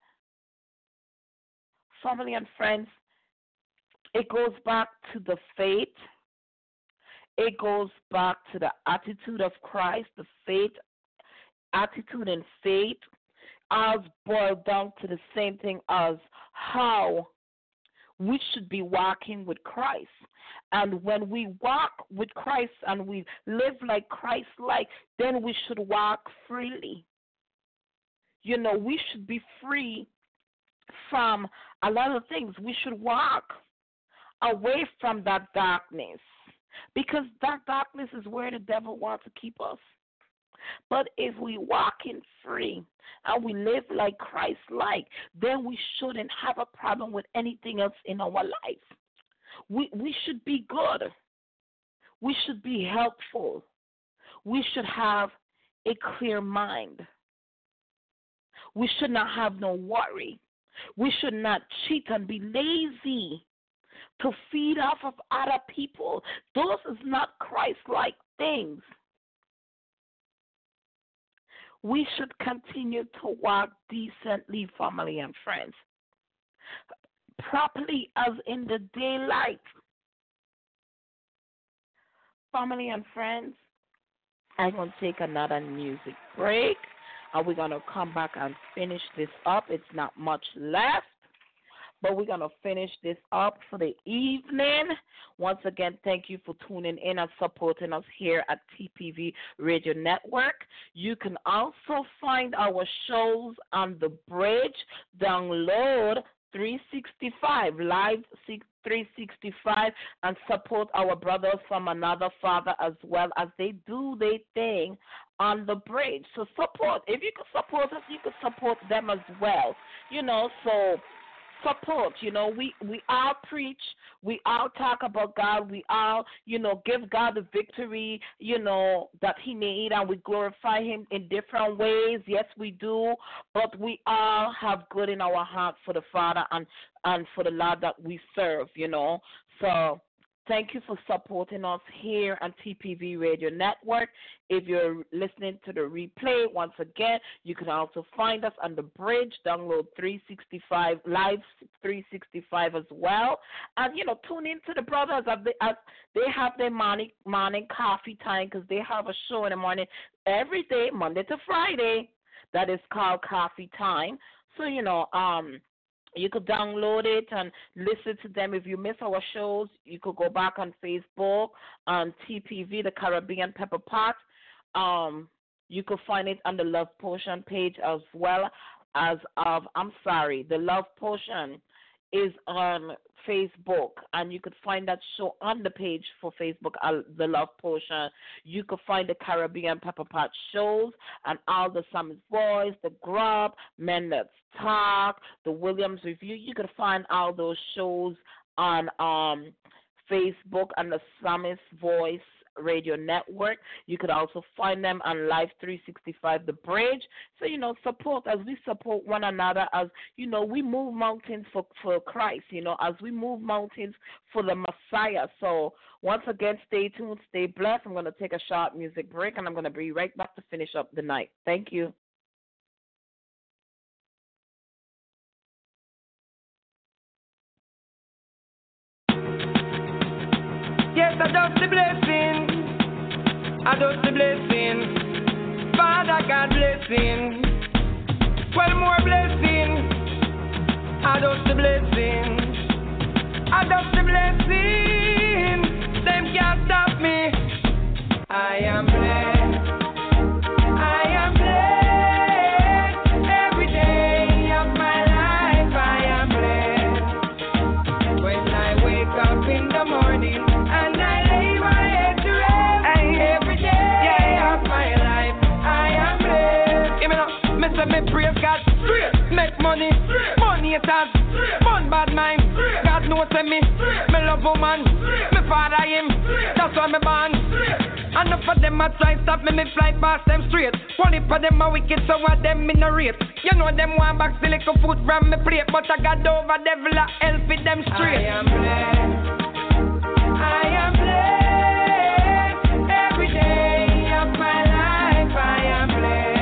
Family and friends, it goes back to the faith. It goes back to the attitude of Christ, the faith, attitude and faith, all boiled down to the same thing as how we should be walking with Christ. And when we walk with Christ and we live like Christ-like, then we should walk freely. You know, we should be free from a lot of things. We should walk away from that darkness, because that darkness is where the devil wants to keep us. But if we walk in free and we live like Christ-like, then we shouldn't have a problem with anything else in our life. We should be good. We should be helpful. We should have a clear mind. We should not have no worry. We should not cheat and be lazy to feed off of other people. Those is not Christ-like things. We should continue to walk decently, family and friends, properly as in the daylight. Family and friends, I'm going to take another music break, and we're going to come back and finish this up. It's not much left, but we're going to finish this up for the evening. Once again, thank you for tuning in and supporting us here at TPV Radio Network. You can also find our shows on the bridge. Download 365, Live 365, and support our brothers from another father as well as they do their thing on the bridge. So support. If you can support us, you can support them as well. You know, so support. You know, we all preach, we all talk about God, we all, you know, give God the victory, you know, that He need, and we glorify Him in different ways. Yes, we do, but we all have good in our heart for the Father and for the Lord that we serve, you know. So thank you for supporting us here on TPV Radio Network. If you're listening to the replay, once again, you can also find us on the bridge, download 365, live 365 as well. And, you know, tune in to the brothers as they have their morning coffee time, because they have a show in the morning every day, Monday to Friday, that is called Coffee Time. So, you know, you could download it and listen to them. If you miss our shows, you could go back on Facebook on TPV, the Caribbean Pepper Pot. You could find it on the Love Potion page as well as the Love Potion is on Facebook, and you could find that show on the page for Facebook, the Love Potion. You could find the Caribbean Pepper Pot shows and all the Psalmist Boys, the Grub, Men Let's Talk, the Williams Review. You could find all those shows on Facebook and the Psalmist Voice Radio Network. You could also find them on Live 365 The Bridge. So, you know, support as we support one another, as, you know, we move mountains for Christ, you know, as we move mountains for the Messiah. So once again, stay tuned, stay blessed. I'm going to take a short music break, and I'm going to be right back to finish up the night. Thank you. Yes, I just the blessing. I just the blessing. Father God blessing. Well, more blessing. I just the blessing. I just the blessing. Them can't stop me. I am blessed. I am blessed. Every day of my life I am blessed. When I wake up in the morning, praise God, make money, money it has, fun bad mind. God knows me love woman, me father him, that's why me born. Enough of them a try stop me fly past them straight. One heap of them a wicked, so what them in a rate. You know them want back the little food from me plate, but I got over devil a help with them straight. I am blessed, I am blessed, every day of my life I am blessed.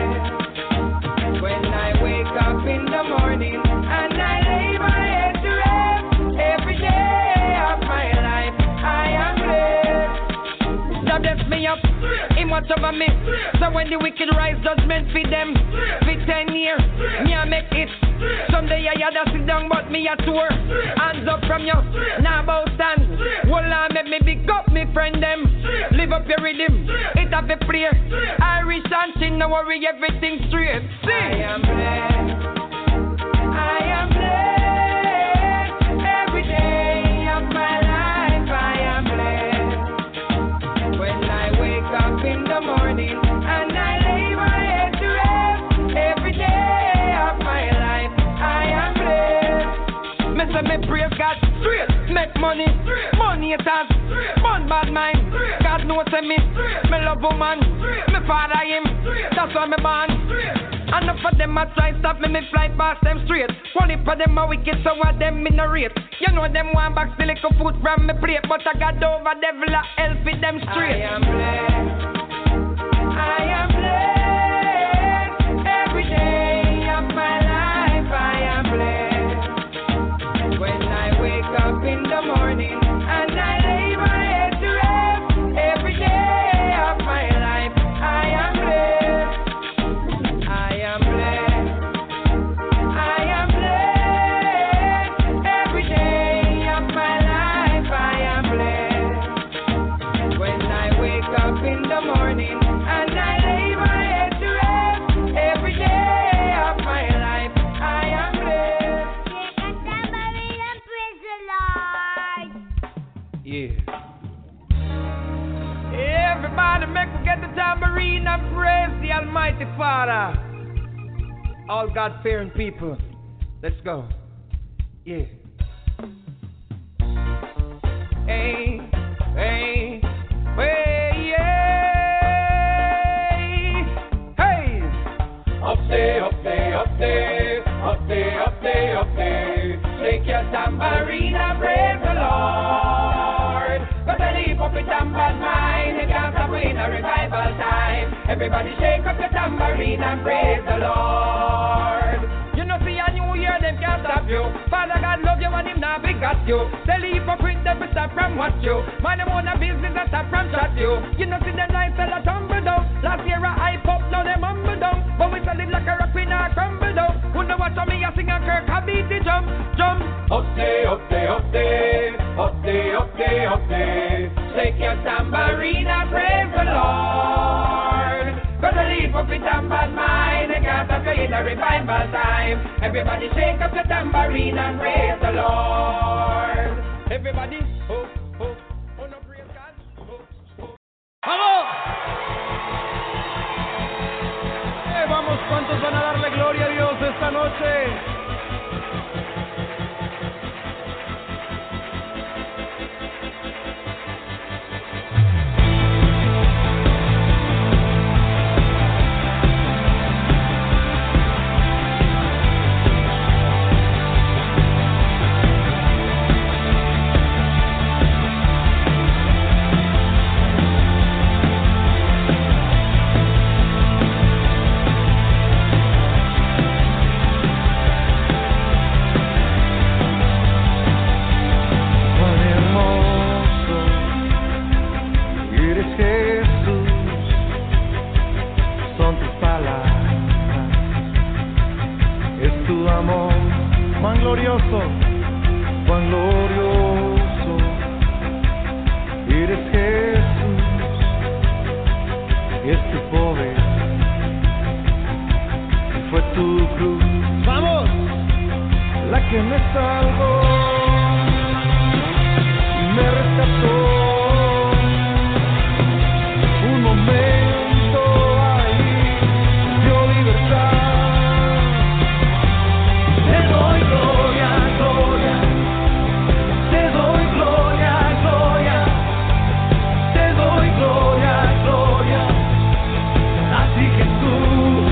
Up in the morning and I lay my head to rest. Every day of my life I am blessed. God bless me up, Him watch over me. So when the wicked rise, judgment feed them. For 10 years, me I make it. Someday I had to sit down, but me a tour. Hands up from you, now bow stand. Well, I make me big up me friend them. Live up your rhythm, it have a prayer. Irish and chin, no worry, everything straight. See, I am blessed. I am blessed. Every day of my life I am blessed. When I wake up in the morning and I lay my head to rest. Every day of my life I am blessed. Me say me praise God straight, make money, money it has, fun bad mind. God knows me love woman, me father him, that's why me born. Enough of them a try stop me fly past them straight. One heap of them a wicked, so what them in a rate. You know them want back the little food from me plate, but I got over devil a help with them straight. I am blessed, I am blessed, every day of my life I am blessed. When I wake up in the morning and I lay my head to rest. Every day of my life I am blessed. I am blessed. I am blessed. Every day of my life I am blessed. When I wake up in the morning and I lay my head to rest. Every day of my life I am blessed. Yeah. Everybody make me get the tambourine and praise the Almighty Father. All God-fearing people, let's go. Yeah. Hey, hey, hey, yeah. Hey. Up there, up there, up there, up there, up there, up there. Shake your tambourine and praise the Lord. But I leave up with tambourine mind, you can't stop in a revival time. Everybody shake up your tambourine and praise the Lord. You know, see a new year, them can't stop you. Father God love you and him not begot you. They leave up with them to stop from watch you. Man, them own a business and stop from chat you. You know, see them lifestyle a tumble down. Last year I hype up, now them humble down. But we still live like a rock, we not crumble down. Who know what me a sing and Kirk, I beat the jump, jump. Up there, up there, up there, up there, up there, up there. Shake your tambourine and praise the Lord. Gonna leave up with a bad mind, they can't stop you in a revival time. Everybody shake up your tambourine and praise the Lord. Everybody, oh, oh, oh, no praise God, oh, oh. ¡Vamos! Vamos, ¿cuántos van a darle gloria a Dios esta noche? Cuán glorioso eres Jesús, es tu poder, fue tu cruz, vamos, la que me salvó y me rescató, un momento ahí dio libertad. Te doy gloria, gloria, te doy gloria, gloria, te doy gloria, gloria, a ti Jesús.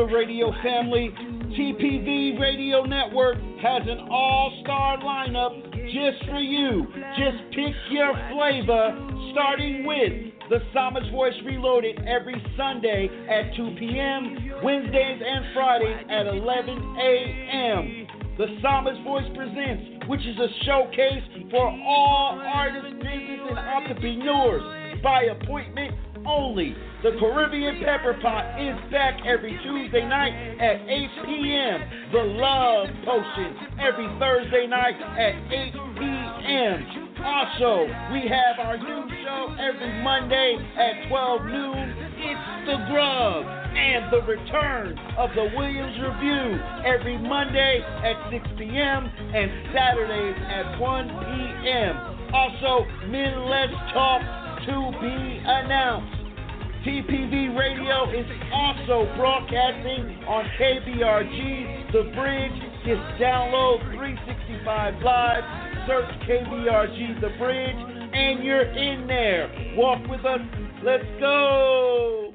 Good Radio family? TPV Radio Network has an all-star lineup just for you. Just pick your flavor, starting with The Psalmist Voice Reloaded every Sunday at 2 p.m., Wednesdays and Fridays at 11 a.m. The Psalmist Voice Presents, which is a showcase for all artists, business, and entrepreneurs by appointment only. The Caribbean Pepper Pot is back every Tuesday night at 8 p.m. The Love Potion every Thursday night at 8 p.m. Also, we have our new show every Monday at 12 noon. It's The Grub and the return of the Williams Review every Monday at 6 p.m. and Saturdays at 1 p.m. Also, Men Let's Talk to be announced. TPV Radio is also broadcasting on KBRG The Bridge. Just download 365 Live, search KBRG The Bridge, and you're in there. Walk with us. Let's go.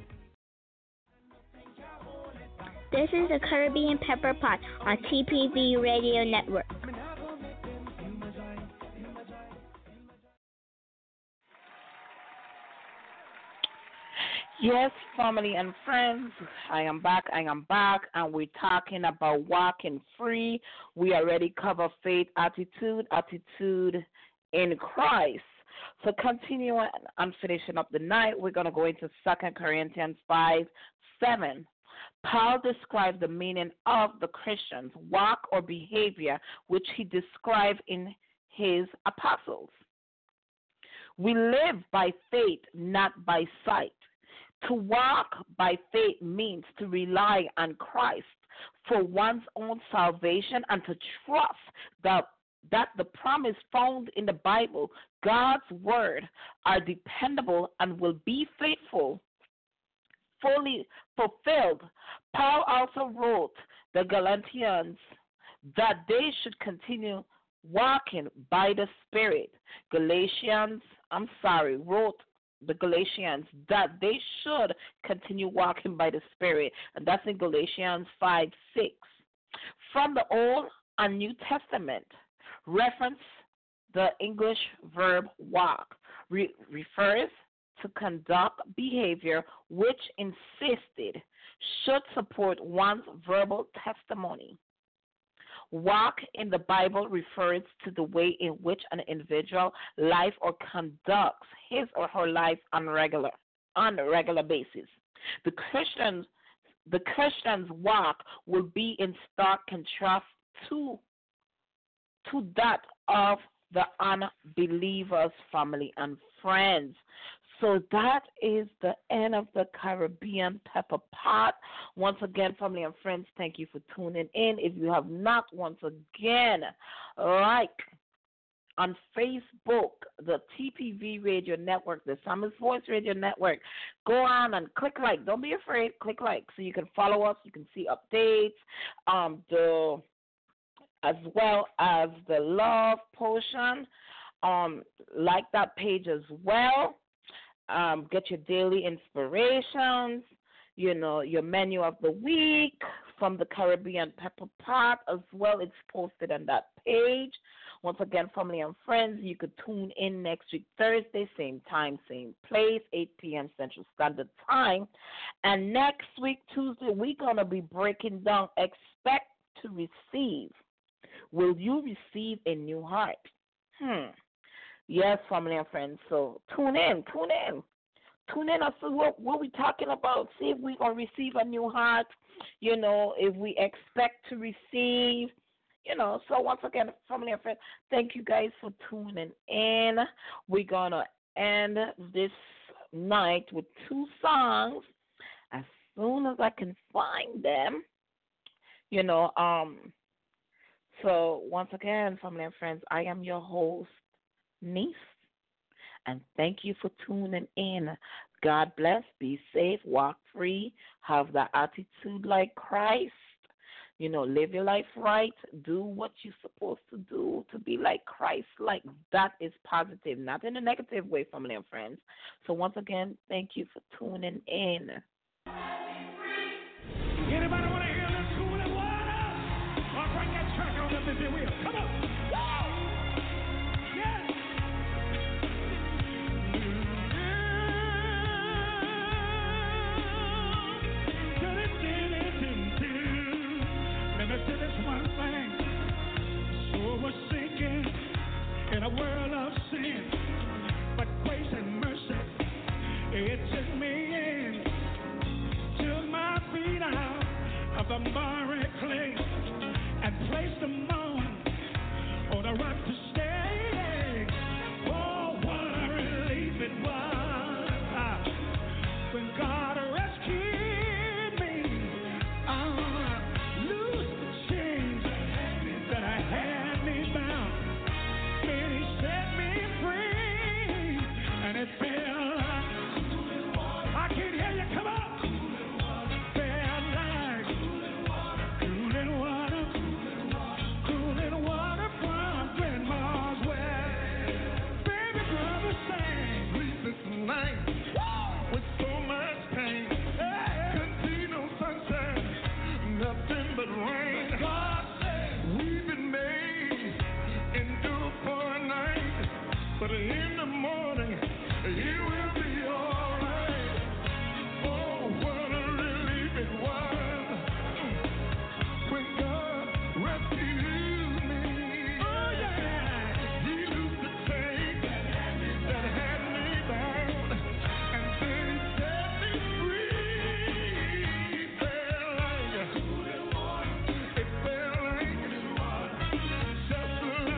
This is the Caribbean Pepper Pot on TPV Radio Network. Yes, family and friends, I am back, and we're talking about walking free. We already covered faith, attitude in Christ. So continuing and finishing up the night, we're going to go into 2 Corinthians 5:7. Paul described the meaning of the Christian's walk or behavior, which he described in his apostles. We live by faith, not by sight. To walk by faith means to rely on Christ for one's own salvation and to trust that the promise found in the Bible, God's word, are dependable and will be faithful, fully fulfilled. Paul also wrote the Galatians that they should continue walking by the Spirit. Wrote the Galatians that they should continue walking by the Spirit, and that's in Galatians 5:6. From the Old and New Testament, reference the English verb walk refers to conduct behavior which insisted should support one's verbal testimony. Walk in the Bible refers to the way in which an individual lives or conducts his or her life on a regular basis. The Christian's walk will be in stark contrast to that of the unbeliever's family and friends. So that is the end of the Caribbean Pepper Pot. Once again, family and friends, thank you for tuning in. If you have not, once again, like on Facebook, the TPV Radio Network, the Psalmist Voice Radio Network, go on and click like. Don't be afraid. Click like so you can follow us. You can see updates, as well as the Love Potion. Like that page as well. Get your daily inspirations, your menu of the week from the Caribbean Pepper Pot as well. It's posted on that page. Once again, family and friends, you could tune in next week, Thursday, same time, same place, 8 p.m. Central Standard Time. And next week, Tuesday, we're going to be breaking down Expect to Receive. Will you receive a new heart? Yes, family and friends. So tune in and see what we're talking about. See if we're going to receive a new heart, if we expect to receive, So once again, family and friends, thank you guys for tuning in. We're going to end this night with 2 songs as soon as I can find them, So once again, family and friends, I am your host, Niece, and thank you for tuning in. God bless, be safe, walk free, have the attitude like Christ, live your life right, do what you're supposed to do to be like Christ, like that is positive, not in a negative way, family and friends. So once again, thank you for tuning in. Anybody it will. Come on. Yeah. Let me say this one thing. So we're sinking in a world of sin, but grace and mercy, it took me in, took my feet out of the miry clay and placed them on a rock to stay. Oh, what a relief it was when God rescued me. Loose the chains that I had me bound, and He set me free, and it felt like, I can hear you, come on. Felt like cooling water from Grandma's well. Baby brother sang, sleepless night with so much pain. Couldn't see no sunshine, nothing but rain. God said, we've been made endure for a night, but in the morning, you will be all right. Oh, what a relief it was when God rescued me. Oh, yeah. He loosed the chain that had me bound, and then He set me free. It felt like cooling water. It felt like just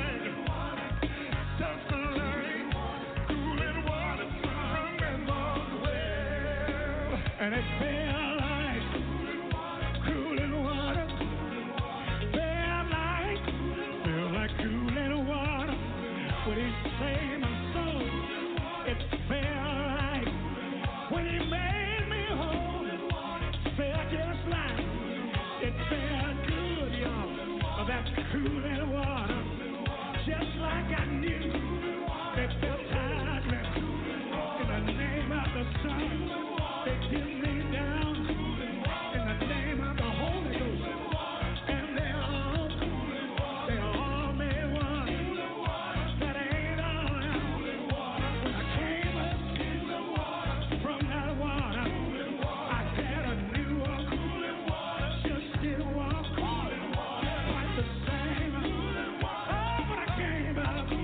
like cooling water from Grandma's well. And it felt like cooling water. Felt like cooling water. When He saved my soul, it felt like when He made me whole. Felt just like it felt good, y'all. That cooling water, just like I knew it felt tightly in the name of the Son. They did me down in the name of the Holy Ghost, and they all made one. That ain't all right. When I came up from that water, I had a new walk. Just didn't walk quite the same. Oh, when I came up out of that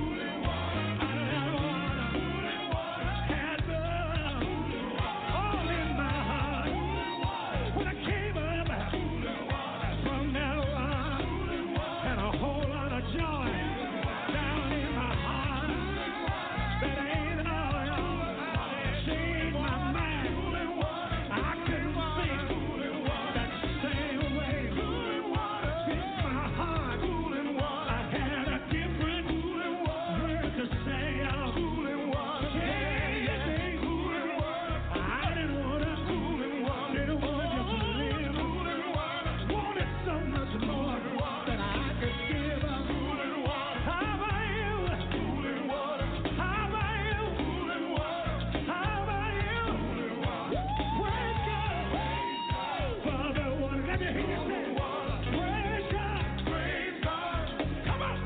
water, had love all in my heart. When I came up from that water, had a whole lot of joy down in my heart. That ain't all right. Changed my mind. I couldn't think that same way. Fixed my heart. I had a different word to say. I didn't want to just live. Wanted so much more than I could give up. How about you? How about you? How about you? Praise God for the one. Let me hear you say, praise God. Come on.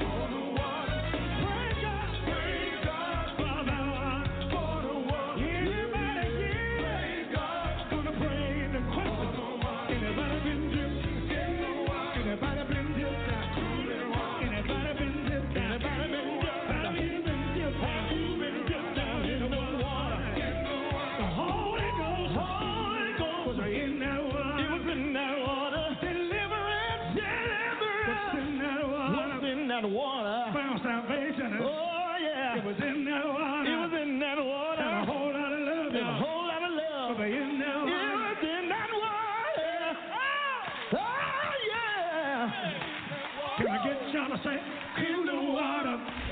Praise God for the one. Anybody here gonna pray in the question? Anybody been dipped? Anybody been dipped out? Anybody been dipped out? Have you been dipped out? Who been dipped out in the water? The Holy Ghost was in that water. It was in that water. Deliverance. What's in that water? What's in that water? Found salvation. Oh yeah. It was in that water. It was in that water. And a whole lot of love. And a whole lot of love. Was in that water. It was in that water. Oh yeah. Can I get y'all to say, in the water?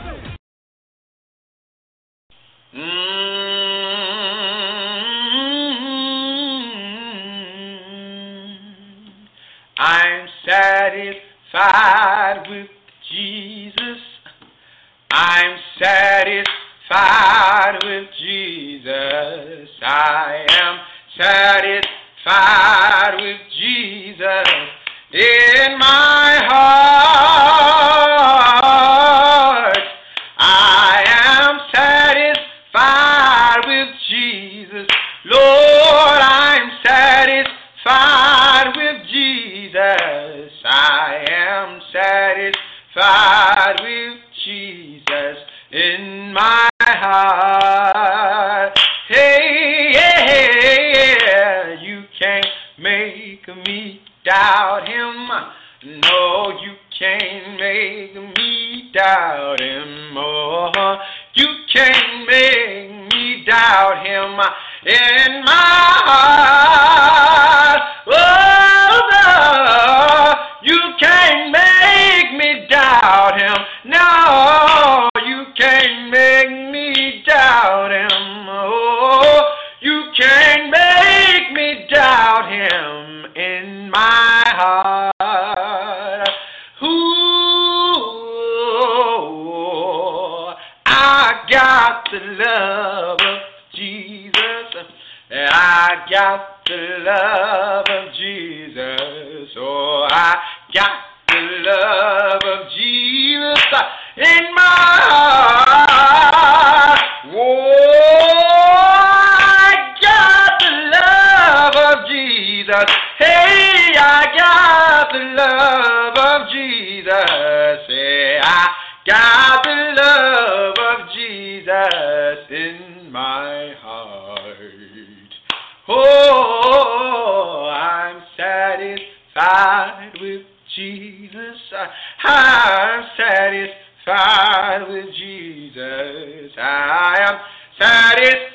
I'm satisfied with Jesus. I'm satisfied with Jesus. I am satisfied with Jesus in my heart. satisfied with Jesus in my heart. Hey, yeah, you can't make me doubt him. No, you can't make me doubt him. Oh, you can't make me doubt him in my heart. Oh, no, you can't make me doubt him. No, you can't make me doubt him. Oh, you can't make me doubt him in my heart. Ooh, I got the love of Jesus. I got the love of Jesus. Oh, I got the love of Jesus in my heart. Oh, I got the love of Jesus. Hey, I got the love of Jesus. Hey, I got the love of Jesus in my heart. Oh, I'm satisfied with Jesus. I'm satisfied with Jesus. I am satisfied